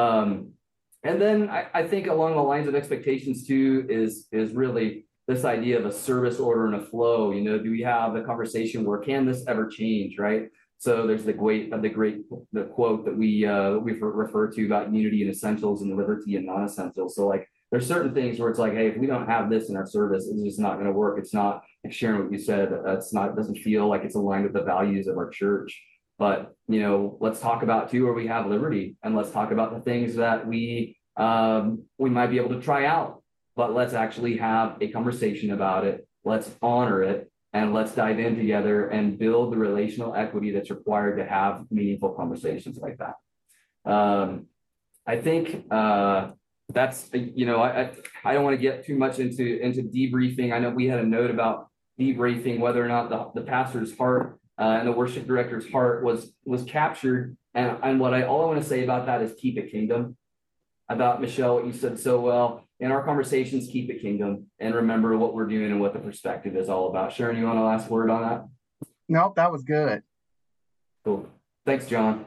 And then I think along the lines of expectations too is really this idea of a service order and a flow. Do we have a conversation where can this ever change, right? So there's the quote that we refer to about unity and essentials and liberty and non-essentials. So like there's certain things where it's like, hey, if we don't have this in our service, it's just not going to work. It's not, like Sharon, what you said, it's not, it doesn't feel like it's aligned with the values of our church. But, you know, let's talk about too, where we have liberty, and let's talk about the things that we might be able to try out, but let's actually have a conversation about it. Let's honor it, and let's dive in together and build the relational equity that's required to have meaningful conversations like that. I think that's, you know, I don't want to get too much into debriefing. I know we had a note about debriefing, whether or not the pastor's heart and the worship director's heart was captured. And all I want to say about that is keep it kingdom. About Michelle, what you said so well, in our conversations, keep it kingdom, and remember what we're doing and what the perspective is all about. Sharon, you want a last word on that? Nope, that was good. Cool. Thanks, John.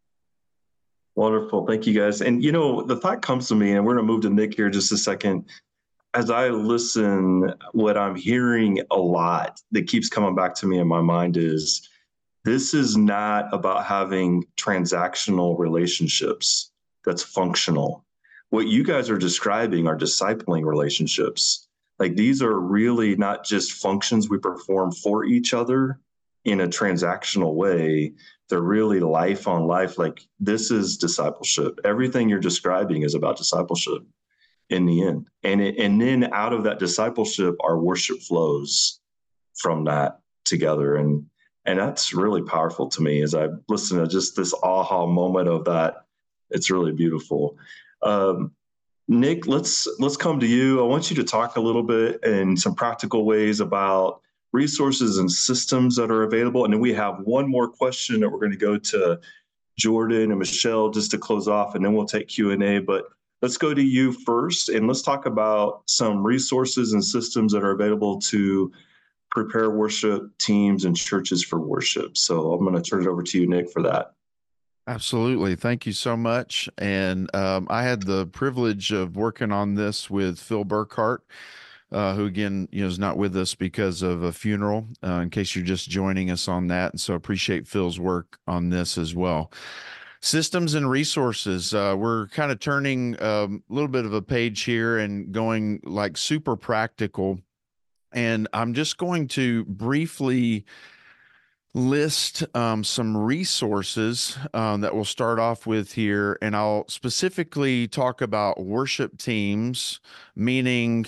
Wonderful. Thank you, guys. And, you know, the thought comes to me, and we're going to move to Nick here just a second. As I listen, what I'm hearing a lot that keeps coming back to me in my mind is this is not about having transactional relationships that's functional. What you guys are describing are discipling relationships. Like, these are really not just functions we perform for each other in a transactional way. They're really life on life. Like, this is discipleship. Everything you're describing is about discipleship in the end. And then out of that discipleship, our worship flows from that together. And that's really powerful to me as I listen to just this aha moment of that. It's really beautiful. Nick, let's come to you. I want you to talk a little bit in some practical ways about resources and systems that are available. And then we have one more question that we're going to go to Jordan and Michelle just to close off, and then we'll take Q&A. But let's go to you first, and let's talk about some resources and systems that are available to prepare worship teams and churches for worship. So I'm going to turn it over to you, Nick, for that. Absolutely. Thank you so much. And I had the privilege of working on this with Phil Burkhart, who again, you know, is not with us because of a funeral, in case you're just joining us on that. And so appreciate Phil's work on this as well. Systems and resources. We're kind of turning a little bit of a page here and going like super practical. And I'm just going to briefly list some resources that we'll start off with here. And I'll specifically talk about worship teams, meaning,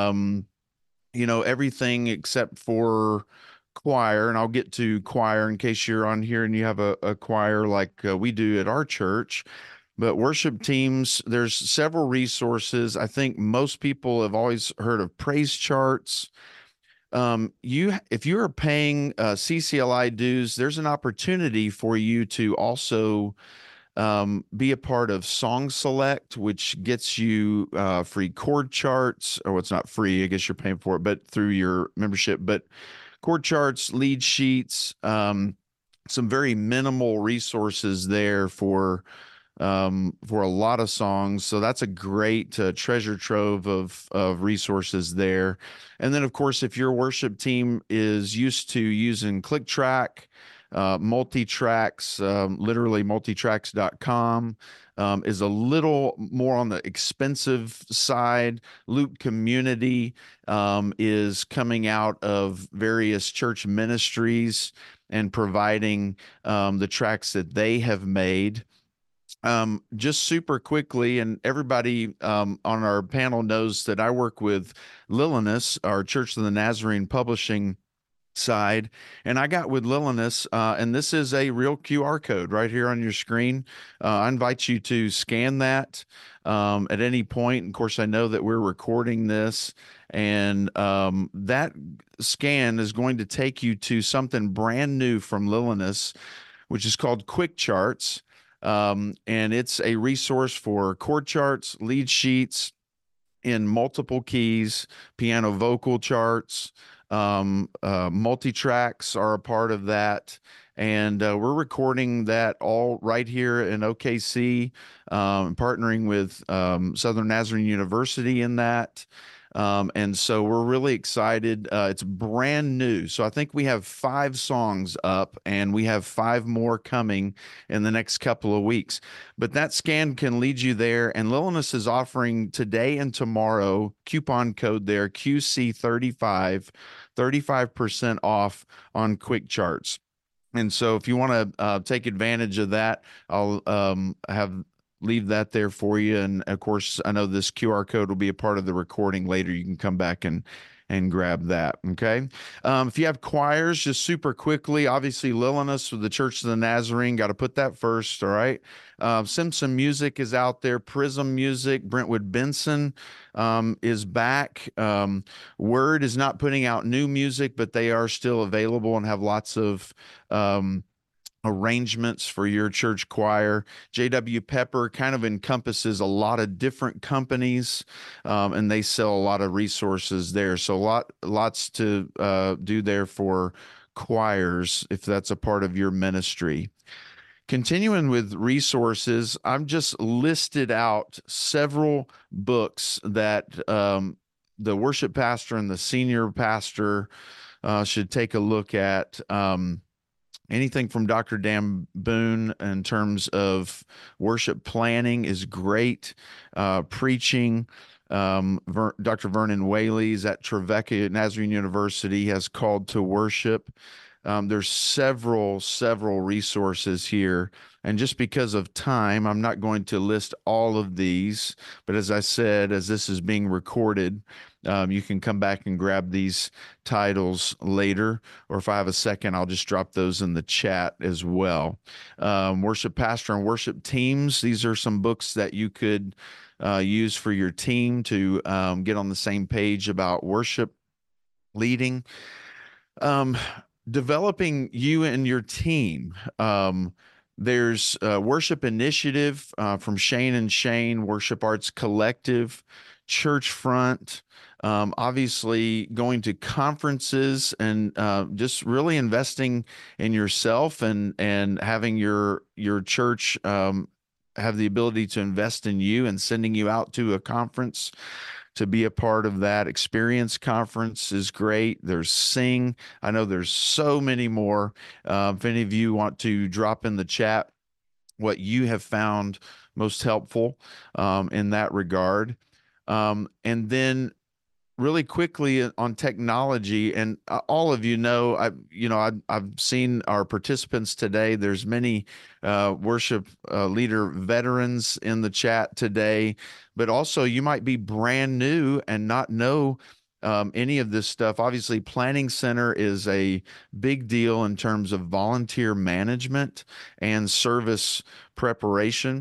you know, everything except for choir. And I'll get to choir in case you're on here and you have a choir like we do at our church. But worship teams, there's several resources. I think most people have always heard of praise charts. If you're paying CCLI dues, there's an opportunity for you to also be a part of Song Select, which gets you free chord charts. Or it's not free, I guess you're paying for it, but through your membership. But chord charts, lead sheets, some very minimal resources there for a lot of songs. So that's a great treasure trove of resources there. And then, of course, if your worship team is used to using ClickTrack, Multitracks, literally multitracks.com, is a little more on the expensive side. Loop Community is coming out of various church ministries and providing the tracks that they have made. Just super quickly, and everybody on our panel knows that I work with Lilianus, our Church of the Nazarene publishing side, and I got with Lilianus, and this is a real QR code right here on your screen. I invite you to scan that at any point. Of course, I know that we're recording this, and that scan is going to take you to something brand new from Lilianus, which is called Quick Charts. And it's a resource for chord charts, lead sheets in multiple keys, piano vocal charts, multi-tracks are a part of that. And we're recording that all right here in OKC, partnering with Southern Nazarene University in that. And so we're really excited. It's brand new. So I think we have 5 songs up, and we have 5 more coming in the next couple of weeks. But that scan can lead you there. And Lilinas is offering today and tomorrow coupon code there, QC35, 35% off on Quick Charts. And so if you want to take advantage of that, I'll leave that there for you. And of course, I know this QR code will be a part of the recording later. You can come back and grab that. Okay. If you have choirs, just super quickly, obviously Lilinas with the Church of the Nazarene, got to put that first. All right. Simpson Music is out there. Prism Music, Brentwood Benson is back. Word is not putting out new music, but they are still available and have lots of arrangements for your church choir. J.W. Pepper kind of encompasses a lot of different companies, and they sell a lot of resources there. So lots to do there for choirs if that's a part of your ministry. Continuing with resources, I've just listed out several books that the worship pastor and the senior pastor should take a look at. Anything from Dr. Dan Boone in terms of worship planning is great. Preaching, Dr. Vernon Whaley's at Trevecca Nazarene University has Called to Worship. There's several resources here. And just because of time, I'm not going to list all of these. But as I said, as this is being recorded, you can come back and grab these titles later, or if I have a second, I'll just drop those in the chat as well. Worship Pastor and Worship Teams. These are some books that you could use for your team to get on the same page about worship leading. Developing you and your team. There's a Worship Initiative from Shane and Shane, Worship Arts Collective, Church Front. Obviously going to conferences and just really investing in yourself and having your church have the ability to invest in you and sending you out to a conference to be a part of that. Experience Conference is great. There's Sing. I know there's so many more. If any of you want to drop in the chat what you have found most helpful in that regard. And then really quickly on technology, and all of you know, I've seen our participants today. There's many worship leader veterans in the chat today, but also you might be brand new and not know any of this stuff. Obviously, Planning Center is a big deal in terms of volunteer management and service preparation.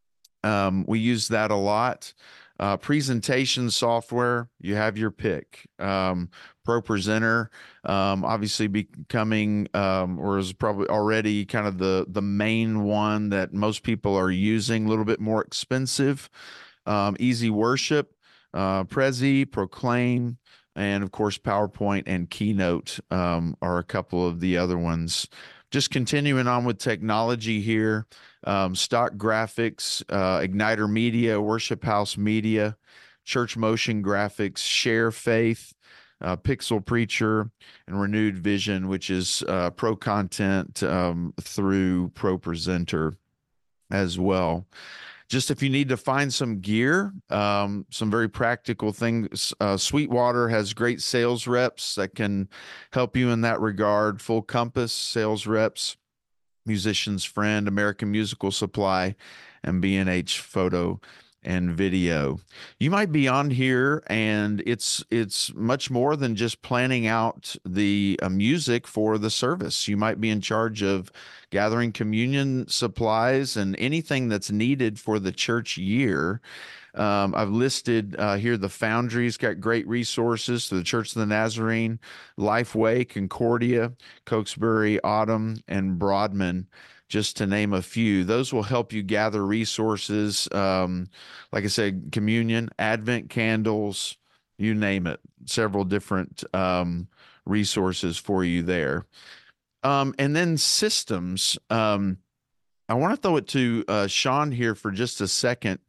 We use that a lot. Presentation software, you have your pick. ProPresenter, obviously becoming, or is probably already kind of the main one that most people are using, a little bit more expensive. Easy Worship, Prezi, Proclaim, and of course, PowerPoint and Keynote are a couple of the other ones. Just continuing on with technology here, Stock Graphics, Igniter Media, Worship House Media, Church Motion Graphics, Share Faith, Pixel Preacher, and Renewed Vision, which is pro content through ProPresenter as well. Just if you need to find some gear, some very practical things, Sweetwater has great sales reps that can help you in that regard. Full Compass sales reps, Musician's Friend, American Musical Supply, and B&H Photo and Video. You might be on here and it's much more than just planning out the music for the service. You might be in charge of gathering communion supplies and anything that's needed for the church year. I've listed here the Foundry's got great resources to the Church of the Nazarene, Lifeway, Concordia, Cokesbury, Autumn, and Broadman, just to name a few. Those will help you gather resources. Like I said, communion, Advent candles, you name it, several different resources for you there. And then systems. I want to throw it to Sean here for just a second.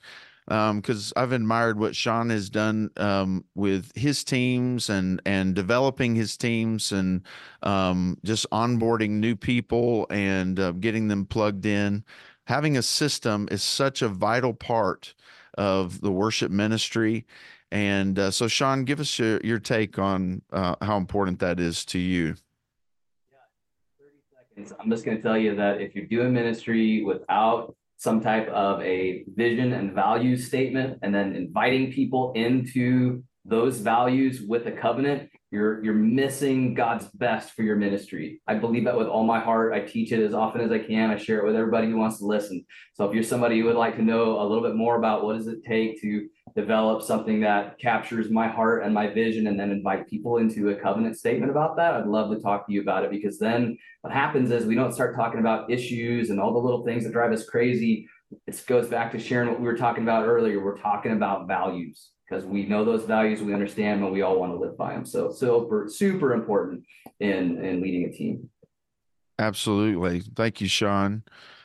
because I've admired what Sean has done with his teams and developing his teams and just onboarding new people and getting them plugged in. Having a system is such a vital part of the worship ministry. And so, Sean, give us your take on how important that is to you. 30 seconds. I'm just going to tell you that if you're doing ministry without some type of a vision and value statement, and then inviting people into those values with a covenant, you're missing God's best for your ministry. I believe that with all my heart. I teach it as often as I can. I share it with everybody who wants to listen. So if you're somebody who would like to know a little bit more about what does it take to develop something that captures my heart and my vision, and then invite people into a covenant statement about that, I'd love to talk to you about it, because then what happens is we don't start talking about issues and all the little things that drive us crazy. It goes back to sharing what we were talking about earlier. We're talking about values, because we know those values, we understand them, and we all want to live by them. So super important in leading a team. Absolutely. Thank you, Sean.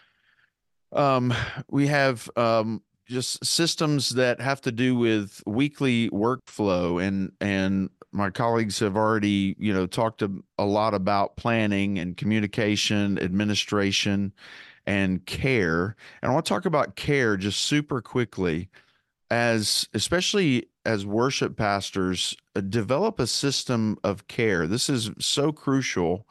We have just systems that have to do with weekly workflow, and my colleagues have already, talked a lot about planning and communication, administration, and care. And I want to talk about care just super quickly, especially as worship pastors, develop a system of care. This is so crucial.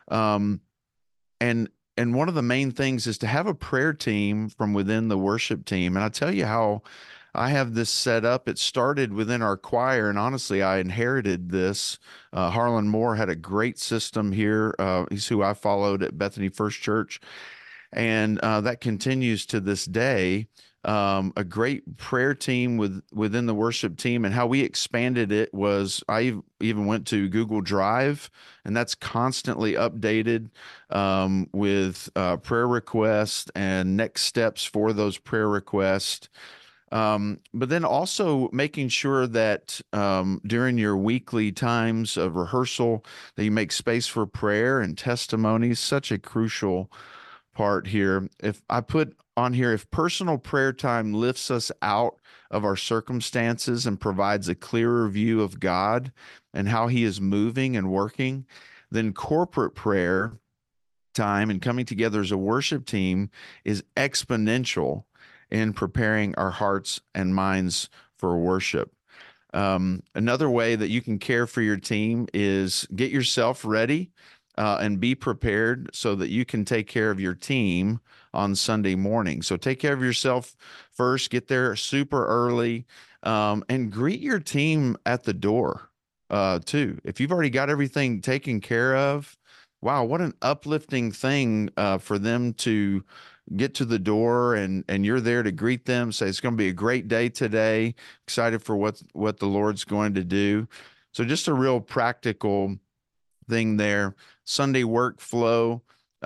And one of the main things is to have a prayer team from within the worship team. And I'll tell you how I have this set up. It started within our choir, and honestly, I inherited this. Harlan Moore had a great system here. He's who I followed at Bethany First Church, and that continues to this day. A great prayer team within the worship team, and how we expanded it was I even went to Google Drive, and that's constantly updated with prayer requests and next steps for those prayer requests. But then also making sure that during your weekly times of rehearsal that you make space for prayer and testimonies. Such a crucial part here. If I put on here, if personal prayer time lifts us out of our circumstances and provides a clearer view of God and how he is moving and working, then corporate prayer time and coming together as a worship team is exponential in preparing our hearts and minds for worship. Another way that you can care for your team is get yourself ready and be prepared so that you can take care of your team on Sunday morning. So take care of yourself first, get there super early, and greet your team at the door too. If you've already got everything taken care of, wow, what an uplifting thing for them to get to the door and you're there to greet them, say it's going to be a great day today, excited for what the Lord's going to do. So just a real practical thing there. Sunday workflow,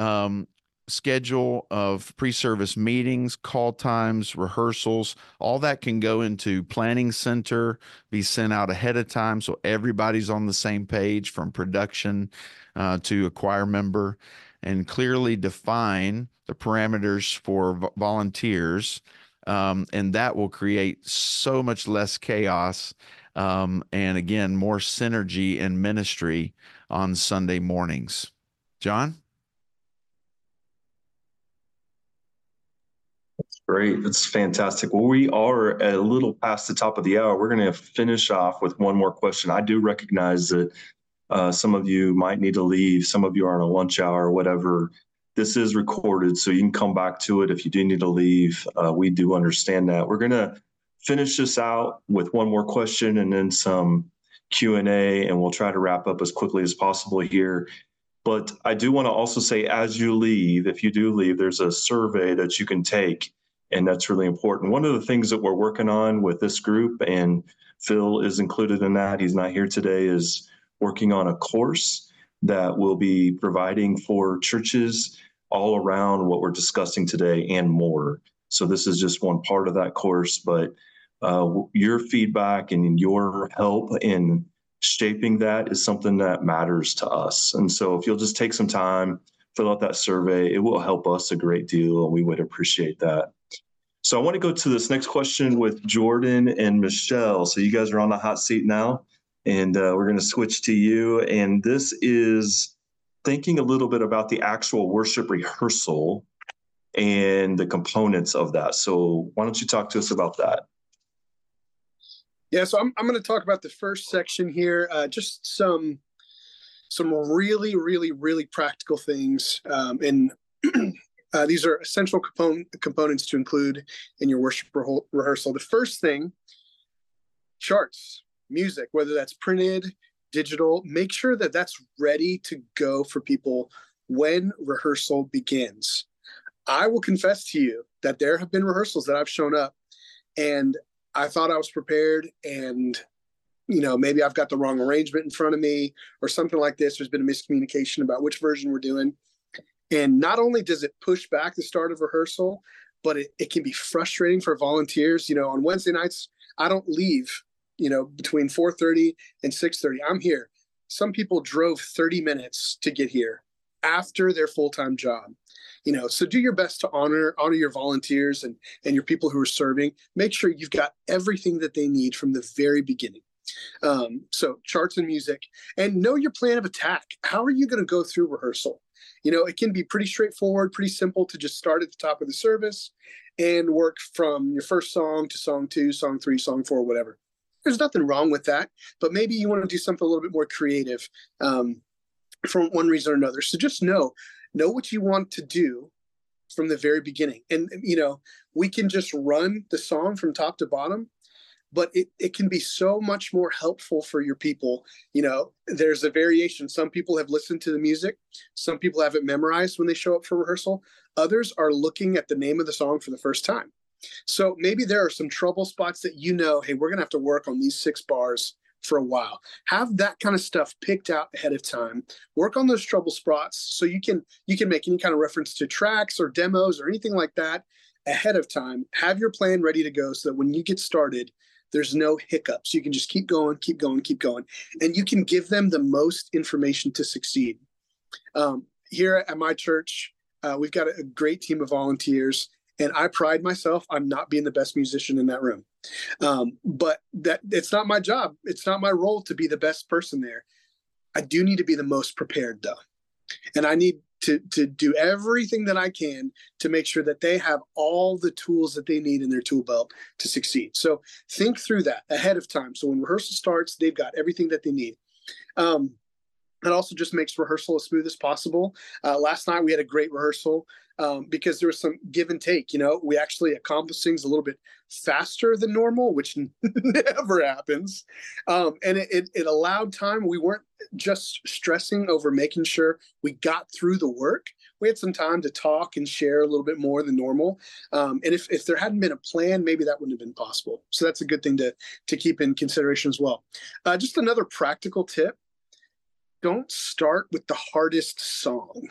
schedule of pre-service meetings, call times, rehearsals, all that can go into Planning Center, be sent out ahead of time so everybody's on the same page from production to a choir member, and clearly define the parameters for volunteers, and that will create so much less chaos and again, more synergy in ministry on Sunday mornings. John? That's great. That's fantastic. Well, we are a little past the top of the hour. We're going to finish off with one more question. I do recognize that some of you might need to leave. Some of you are on a lunch hour or whatever. This is recorded, so you can come back to it if you do need to leave. We do understand that. We're going to finish this out with one more question and then some Q&A, and we'll try to wrap up as quickly as possible here. But I do want to also say, as you leave, if you do leave, there's a survey that you can take, and that's really important. One of the things that we're working on with this group, and Phil is included in that, he's not here today, is working on a course that we'll be providing for churches all around what we're discussing today and more. So this is just one part of that course, but your feedback and your help in shaping that is something that matters to us. And so if you'll just take some time, fill out that survey, it will help us a great deal, and we would appreciate that. So I want to go to this next question with Jordan and Michelle. So you guys are on the hot seat now, and we're going to switch to you. And this is thinking a little bit about the actual worship rehearsal and the components of that. So why don't you talk to us about that? Yeah, so I'm going to talk about the first section here, just some really, really, really practical things. And these are essential components to include in your worship rehearsal. The first thing, charts, music, whether that's printed, digital, make sure that that's ready to go for people when rehearsal begins. I will confess to you that there have been rehearsals that I've shown up and I thought I was prepared, and maybe I've got the wrong arrangement in front of me or something like this. There's been a miscommunication about which version we're doing. And not only does it push back the start of rehearsal, but it can be frustrating for volunteers. On Wednesday nights, I don't leave, between 4:30 and 6:30. I'm here. Some people drove 30 minutes to get here after their full-time job. So do your best to honor your volunteers and your people who are serving. Make sure you've got everything that they need from the very beginning. So charts and music, and know your plan of attack. How are you going to go through rehearsal? It can be pretty straightforward, pretty simple to just start at the top of the service and work from your first song to song 2, song 3, song 4, whatever. There's nothing wrong with that, but maybe you want to do something a little bit more creative for one reason or another. So just know what you want to do from the very beginning. And, we can just run the song from top to bottom, but it can be so much more helpful for your people. There's a variation. Some people have listened to the music. Some people have it memorized when they show up for rehearsal. Others are looking at the name of the song for the first time. So maybe there are some trouble spots that hey, we're going to have to work on these 6 bars for a while. Have that kind of stuff picked out ahead of time. Work on those trouble spots so you can make any kind of reference to tracks or demos or anything like that ahead of time. Have your plan ready to go so that when you get started, there's no hiccups. You can just keep going, and you can give them the most information to succeed. Here at my church, we've got a great team of volunteers, and I pride myself on not being the best musician in that room. But it's not my job. It's not my role to be the best person there. I do need to be the most prepared, though. And I need to do everything that I can to make sure that they have all the tools that they need in their tool belt to succeed. So think through that ahead of time. So when rehearsal starts, they've got everything that they need. It also just makes rehearsal as smooth as possible. Last night we had a great rehearsal because there was some give and take. We actually accomplished things a little bit faster than normal, which never happens. And it allowed time. We weren't just stressing over making sure we got through the work. We had some time to talk and share a little bit more than normal. And if there hadn't been a plan, maybe that wouldn't have been possible. So that's a good thing to keep in consideration as well. Just another practical tip. Don't start with the hardest song.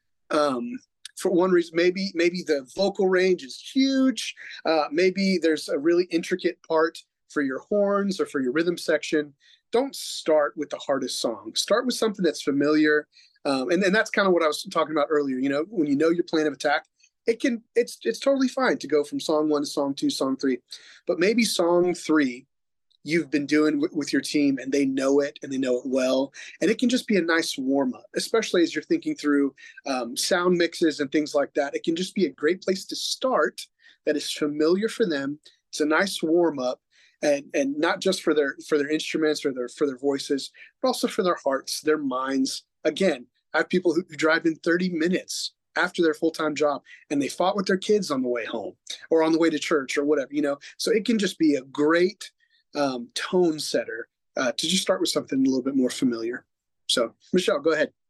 For one reason, maybe the vocal range is huge. Maybe there's a really intricate part for your horns or for your rhythm section. Don't start with the hardest song. Start with something that's familiar. And that's kind of what I was talking about earlier. When you know your plan of attack, it's totally fine to go from song 1 to song 2, song 3. But maybe song 3 you've been doing with your team and they know it and they know it well. And it can just be a nice warm up, especially as you're thinking through sound mixes and things like that. It can just be a great place to start that is familiar for them. It's a nice warm up, and not just for their instruments or for their voices, but also for their hearts, their minds. Again, I have people who drive in 30 minutes after their full-time job and they fought with their kids on the way home or on the way to church or whatever, so it can just be a great tone setter to just start with something a little bit more familiar. So Michelle, go ahead.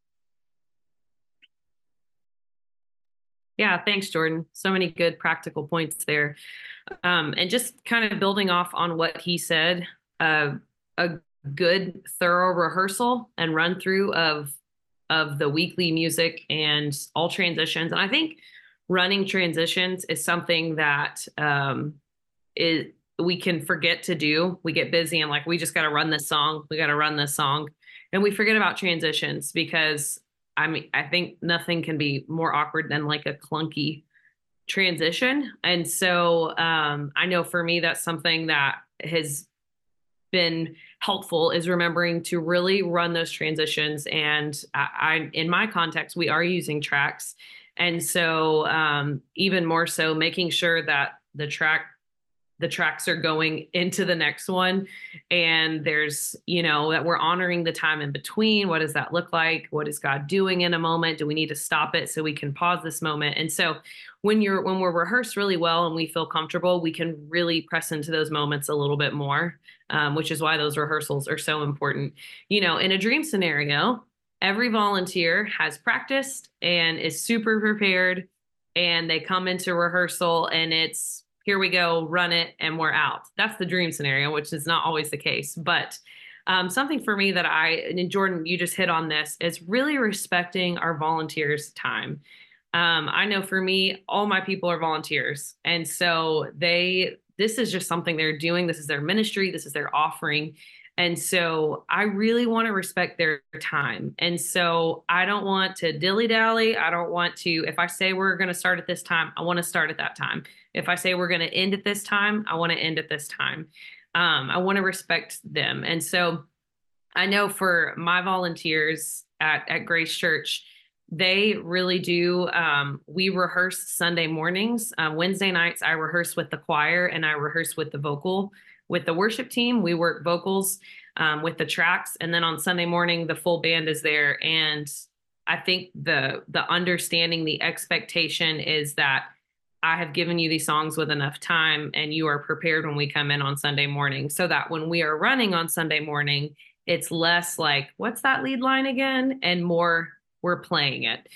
Yeah, thanks, Jordan. So many good practical points there. And just kind of building off on what he said, a good thorough rehearsal and run through of the weekly music and all transitions. And I think running transitions is something that we can forget to do. We get busy and we just got to run this song. We got to run this song. And we forget about transitions because I think nothing can be more awkward than a clunky transition. And so I know for me, that's something that has been helpful, is remembering to really run those transitions. And I in my context, we are using tracks. And so even more so making sure that the tracks are going into the next one, and there's, that we're honoring the time in between. What does that look like? What is God doing in a moment? Do we need to stop it so we can pause this moment? And so when we're rehearsed really well and we feel comfortable, we can really press into those moments a little bit more, which is why those rehearsals are so important. In a dream scenario, every volunteer has practiced and is super prepared, and they come into rehearsal and it's, here we go, run it, and we're out. That's the dream scenario, which is not always the case. But something for me that and Jordan, you just hit on this, is really respecting our volunteers' time. I know for me, all my people are volunteers. And so this is just something they're doing. This is their ministry. This is their offering. And so I really want to respect their time. And so I don't want to dilly-dally. I don't want to, if I say we're going to start at this time, I want to start at that time. If I say we're going to end at this time, I want to end at this time. I want to respect them. And so I know for my volunteers at Grace Church, they really do. We rehearse Sunday mornings. Wednesday nights, I rehearse with the choir and I rehearse with the worship team. We work vocals with the tracks. And then on Sunday morning, the full band is there. And I think the understanding, the expectation is that I have given you these songs with enough time and you are prepared when we come in on Sunday morning, so that when we are running on Sunday morning, it's less like, what's that lead line again? And more, we're playing it.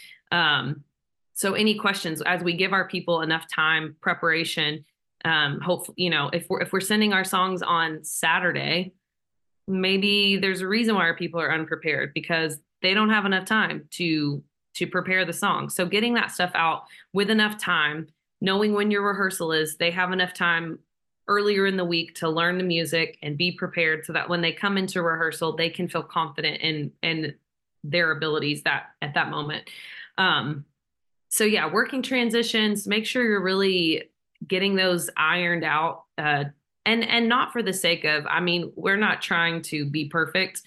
So any questions, as we give our people enough time, preparation, hopefully, if we're sending our songs on Saturday, maybe there's a reason why our people are unprepared, because they don't have enough time to prepare the song. So getting that stuff out with enough time, knowing when your rehearsal is, they have enough time earlier in the week to learn the music and be prepared, so that when they come into rehearsal, they can feel confident in their abilities at that moment. So yeah, working transitions, make sure you're really getting those ironed out, and not for the sake of, we're not trying to be perfect.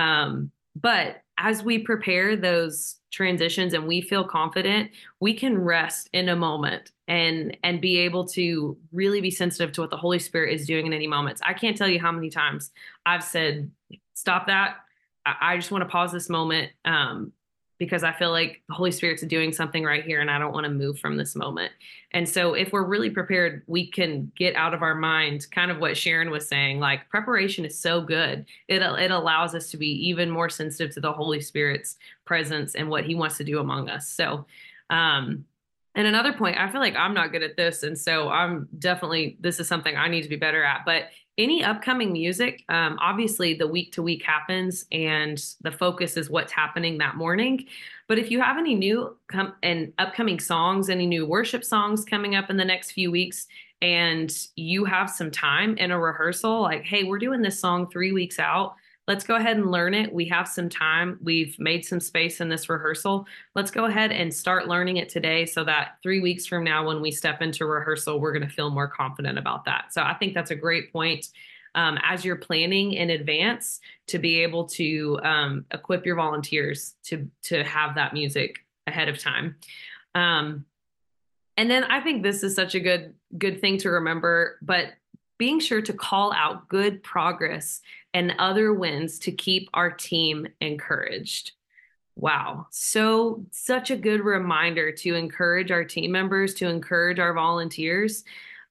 But as we prepare those transitions and we feel confident, we can rest in a moment and be able to really be sensitive to what the Holy Spirit is doing in any moments. I can't tell you how many times I've said, stop that. I just want to pause this moment, because I feel like the Holy Spirit's doing something right here and I don't want to move from this moment. And so if we're really prepared, we can get out of our mind, kind of what Sharon was saying, like preparation is so good. It allows us to be even more sensitive to the Holy Spirit's presence and what he wants to do among us. So, and another point, I feel like I'm not good at this. And so this is something I need to be better at, but any upcoming music, obviously the week to week happens and the focus is what's happening that morning. But if you have any new and upcoming songs, any new worship songs coming up in the next few weeks, and you have some time in a rehearsal, like, hey, we're doing this song 3 weeks out. Let's go ahead and learn it. We have some time. We've made some space in this rehearsal. Let's go ahead and start learning it today, so that 3 weeks from now, when we step into rehearsal, we're going to feel more confident about that. So I think that's a great point, as you're planning in advance, to be able to equip your volunteers to have that music ahead of time. And then I think this is such a good thing to remember, but being sure to call out good progress and other wins to keep our team encouraged. Wow. Such a good reminder to encourage our team members, to encourage our volunteers.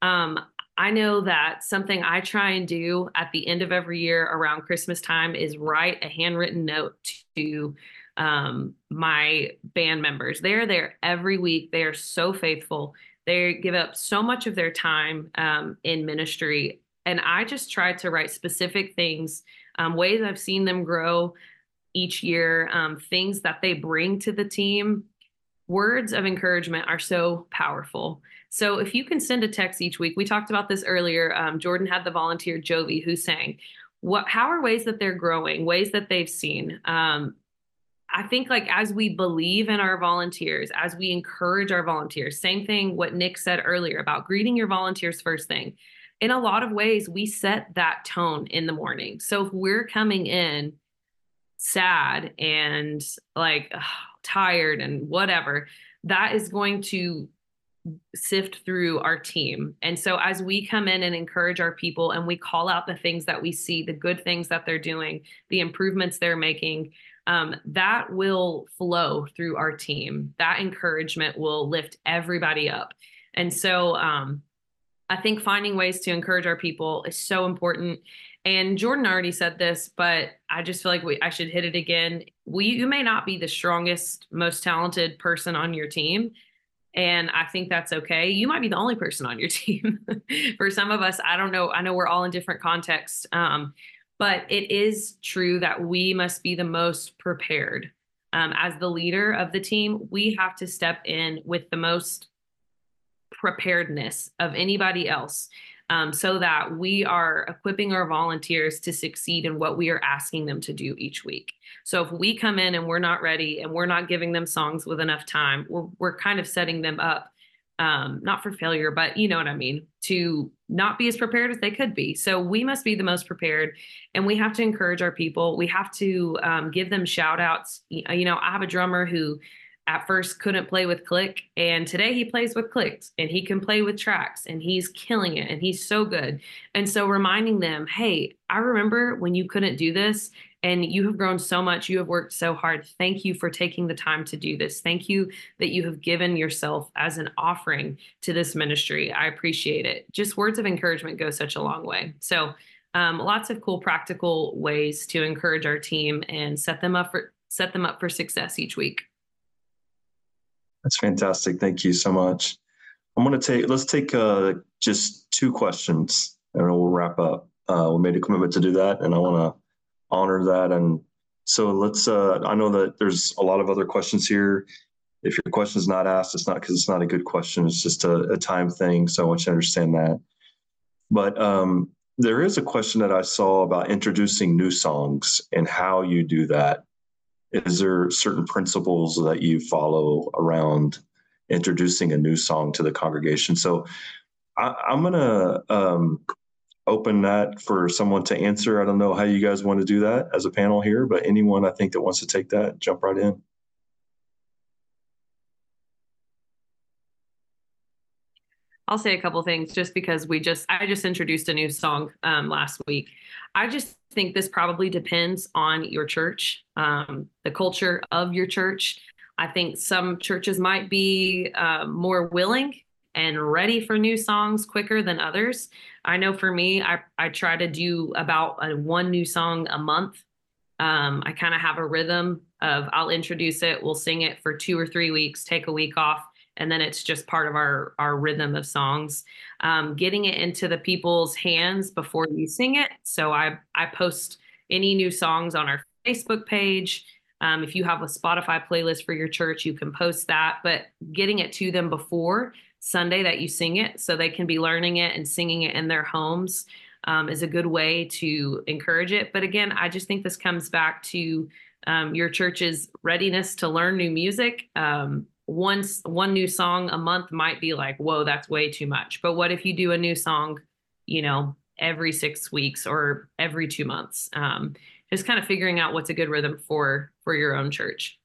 I know that something I try and do at the end of every year around Christmas time is write a handwritten note to my band members. They're there every week. They are so faithful. They give up so much of their time in ministry. And I just try to write specific things, ways I've seen them grow each year, things that they bring to the team. Words of encouragement are so powerful. So if you can send a text each week, we talked about this earlier. Jordan had the volunteer Jovi who sang. How are ways that they're growing, ways that they've seen? I think like as we believe in our volunteers, as we encourage our volunteers, same thing what Nick said earlier about greeting your volunteers first thing. In a lot of ways, we set that tone in the morning. So if we're coming in sad and like tired and whatever, that is going to sift through our team. And so as we come in and encourage our people and we call out the things that we see, the good things that they're doing, the improvements they're making, that will flow through our team. That encouragement will lift everybody up. And so I think finding ways to encourage our people is so important. And Jordan already said this, but I just feel like I should hit it again. You may not be the strongest, most talented person on your team. And I think that's okay. You might be the only person on your team. For some of us, I don't know. I know we're all in different contexts. But it is true that we must be the most prepared. As the leader of the team, we have to step in with the most preparedness of anybody else, so that we are equipping our volunteers to succeed in what we are asking them to do each week. So if we come in and we're not ready and we're not giving them songs with enough time, we're kind of setting them up, not for failure, but you know what I mean, to not be as prepared as they could be. So we must be the most prepared, and we have to encourage our people. We have to give them shout outs. You know, I have a drummer who at first couldn't play with click, and today he plays with clicks and he can play with tracks and he's killing it and he's so good. And so reminding them, hey, I remember when you couldn't do this and you have grown so much, you have worked so hard. Thank you for taking the time to do this. Thank you that you have given yourself as an offering to this ministry. I appreciate it. Just words of encouragement go such a long way. So lots of cool practical ways to encourage our team and set them up for success each week. That's fantastic. Thank you so much. Let's take just 2 questions and we'll wrap up. We made a commitment to do that and I want to honor that. And so I know that there's a lot of other questions here. If your question is not asked, it's not because it's not a good question. It's just a time thing. So I want you to understand that. But there is a question that I saw about introducing new songs and how you do that. Is there certain principles that you follow around introducing a new song to the congregation? So I'm going to open that for someone to answer. I don't know how you guys want to do that as a panel here, but anyone I think that wants to take that, jump right in. I'll say a couple things just because I just introduced a new song last week. I just think this probably depends on your church, the culture of your church. I think some churches might be more willing and ready for new songs quicker than others. I know for me, I try to do about one new song a month. I kind of have a rhythm of I'll introduce it, we'll sing it for 2 or 3 weeks, take a week off, and then it's just part of our rhythm of songs. Getting it into the people's hands before you sing it. So I post any new songs on our Facebook page. If you have a Spotify playlist for your church, you can post that, but getting it to them before Sunday that you sing it so they can be learning it and singing it in their homes is a good way to encourage it. But again, I just think this comes back to your church's readiness to learn new music. One new song a month might be like, whoa, that's way too much. But what if you do a new song, every 6 weeks or every 2 months? Just kind of figuring out what's a good rhythm for your own church.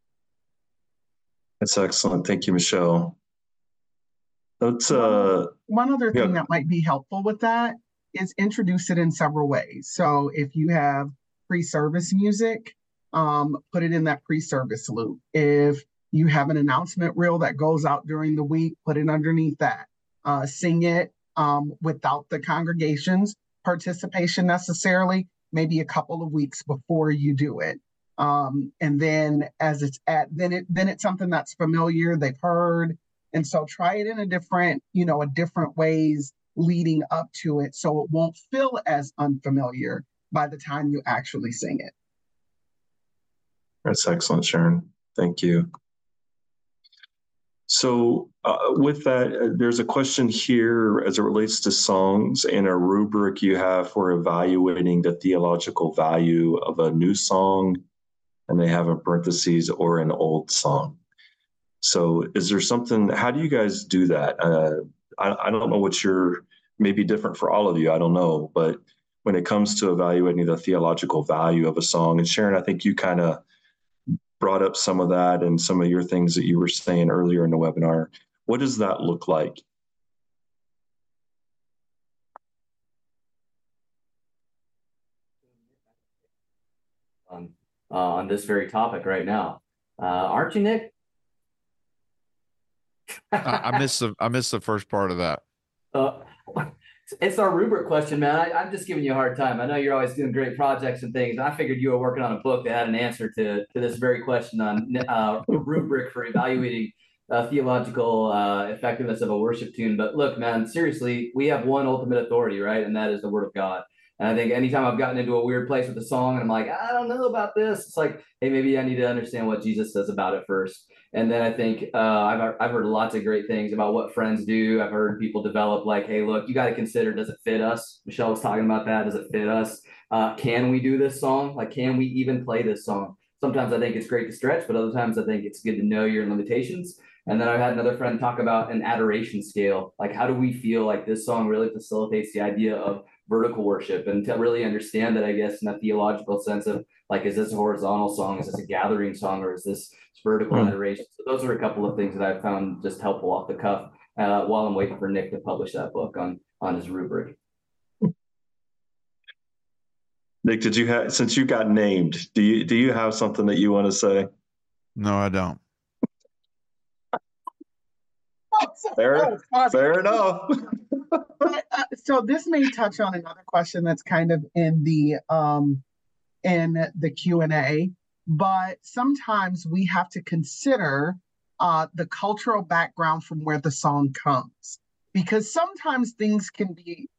That's excellent. Thank you, Michelle. Let's one other thing that might be helpful with that is introduce it in several ways. So if you have pre-service music, put it in that pre-service loop. If you have an announcement reel that goes out during the week, put it underneath that. Sing it without the congregation's participation necessarily, maybe a couple of weeks before you do it. And then as it's then it's something that's familiar, they've heard. And so try it in a different ways leading up to it so it won't feel as unfamiliar by the time you actually sing it. That's excellent, Sharon. Thank you. So with that, there's a question here as it relates to songs and a rubric you have for evaluating the theological value of a new song and they have in parentheses or an old song. So is there something, how do you guys do that? I don't know what you're, maybe different for all of you, I don't know, but when it comes to evaluating the theological value of a song, and Sharon, I think you kind of brought up some of that and some of your things that you were saying earlier in the webinar. What does that look like? On this very topic right now. Aren't you, Nick? I missed the first part of that. It's our rubric question, man. I'm just giving you a hard time. I know you're always doing great projects and things. I figured you were working on a book that had an answer to this very question on rubric for evaluating theological effectiveness of a worship tune. But look, man, seriously, we have one ultimate authority, right? And that is the Word of God. And I think anytime I've gotten into a weird place with a song and I'm like, I don't know about this, it's like, hey, maybe I need to understand what Jesus says about it first. And then I think I've heard lots of great things about what friends do. I've heard people develop like, hey, look, you got to consider, does it fit us? Michelle was talking about that. Does it fit us? Can we do this song? Like, can we even play this song? Sometimes I think it's great to stretch, but other times I think it's good to know your limitations. And then I've had another friend talk about an adoration scale. Like, how do we feel like this song really facilitates the idea of vertical worship, and to really understand that, I guess, in a theological sense of like, is this a horizontal song? Is this a gathering song? Or is this vertical adoration? So those are a couple of things that I've found just helpful off the cuff while I'm waiting for Nick to publish that book on his rubric. Nick, did you have, since you got named, do you have something that you want to say? No, I don't. Fair enough. So this may touch on another question that's kind of in the Q&A, but sometimes we have to consider the cultural background from where the song comes, because sometimes things can be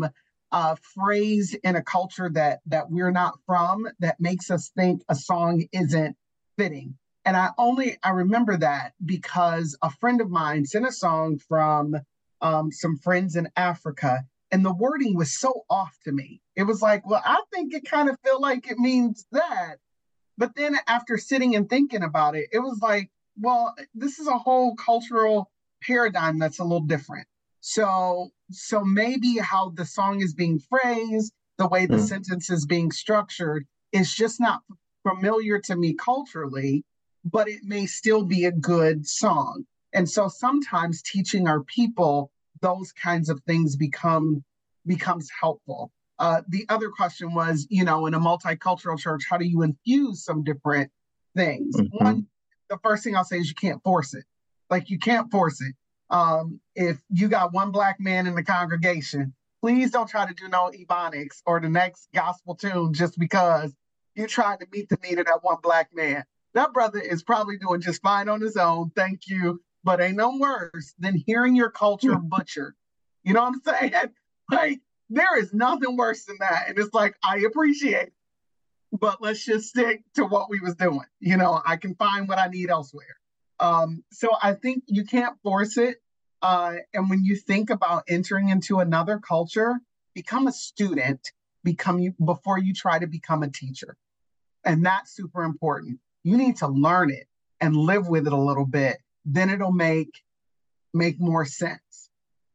phrased in a culture that we're not from, that makes us think a song isn't fitting. And I remember that because a friend of mine sent a song from some friends in Africa, and the wording was so off to me. It was like, well, I think it kind of feel like it means that. But then after sitting and thinking about it, it was like, well, this is a whole cultural paradigm that's a little different. So maybe how the song is being phrased, the way the sentence is being structured is just not familiar to me culturally, but it may still be a good song. And so sometimes teaching our people those kinds of things becomes helpful. The other question was, in a multicultural church, how do you infuse some different things? One, the first thing I'll say is you can't force it. Like, you can't force it. If you got one Black man in the congregation, please don't try to do no Ebonics or the next gospel tune just because you're trying to meet the need of that one Black man. That brother is probably doing just fine on his own. Thank you. But ain't no worse than hearing your culture butchered. You know what I'm saying? Like, there is nothing worse than that. And it's like, I appreciate it, but let's just stick to what we was doing. I can find what I need elsewhere. So I think you can't force it. And when you think about entering into another culture, become a student, before you try to become a teacher. And that's super important. You need to learn it and live with it a little bit. Then it'll make more sense.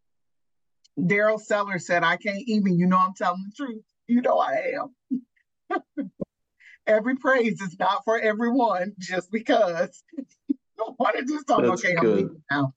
Daryl Seller said, I can't even, I'm telling the truth. I am. Every praise is not for everyone just because you don't want to do something. That's okay, good. I'm leaving now.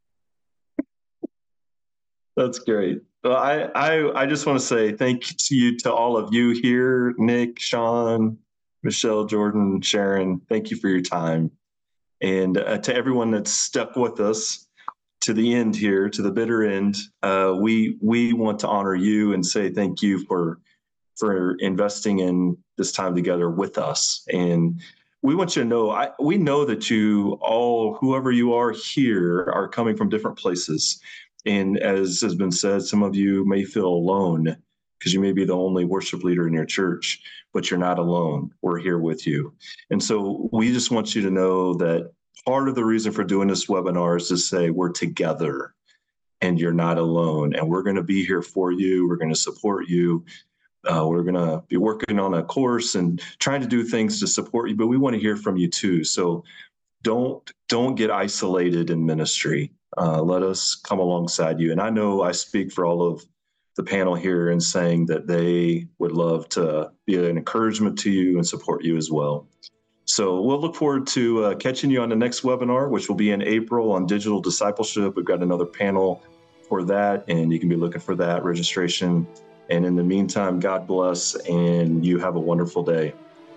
That's great. Well, I just want to say thank you to all of you here, Nick, Sean, Michelle, Jordan, Sharon. Thank you for your time. And to everyone that's stuck with us to the end here, to the bitter end, we want to honor you and say thank you for investing in this time together with us. And we want you to know, we know that you all, whoever you are here, are coming from different places. And as has been said, some of you may feel alone because you may be the only worship leader in your church, but you're not alone. We're here with you. And so we just want you to know that part of the reason for doing this webinar is to say we're together and you're not alone. And we're going to be here for you. We're going to support you. We're going to be working on a course and trying to do things to support you, but we want to hear from you too. So don't get isolated in ministry. Let us come alongside you. And I know I speak for all of the panel here in saying that they would love to be an encouragement to you and support you as well. So we'll look forward to catching you on the next webinar, which will be in April on digital discipleship. We've got another panel for that, and you can be looking for that registration. And in the meantime, God bless, and you have a wonderful day.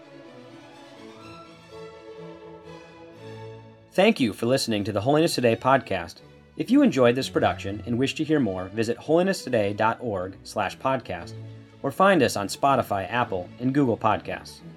Thank you for listening to the Holiness Today podcast. If you enjoyed this production and wish to hear more, visit holinesstoday.org/podcast or find us on Spotify, Apple, and Google Podcasts.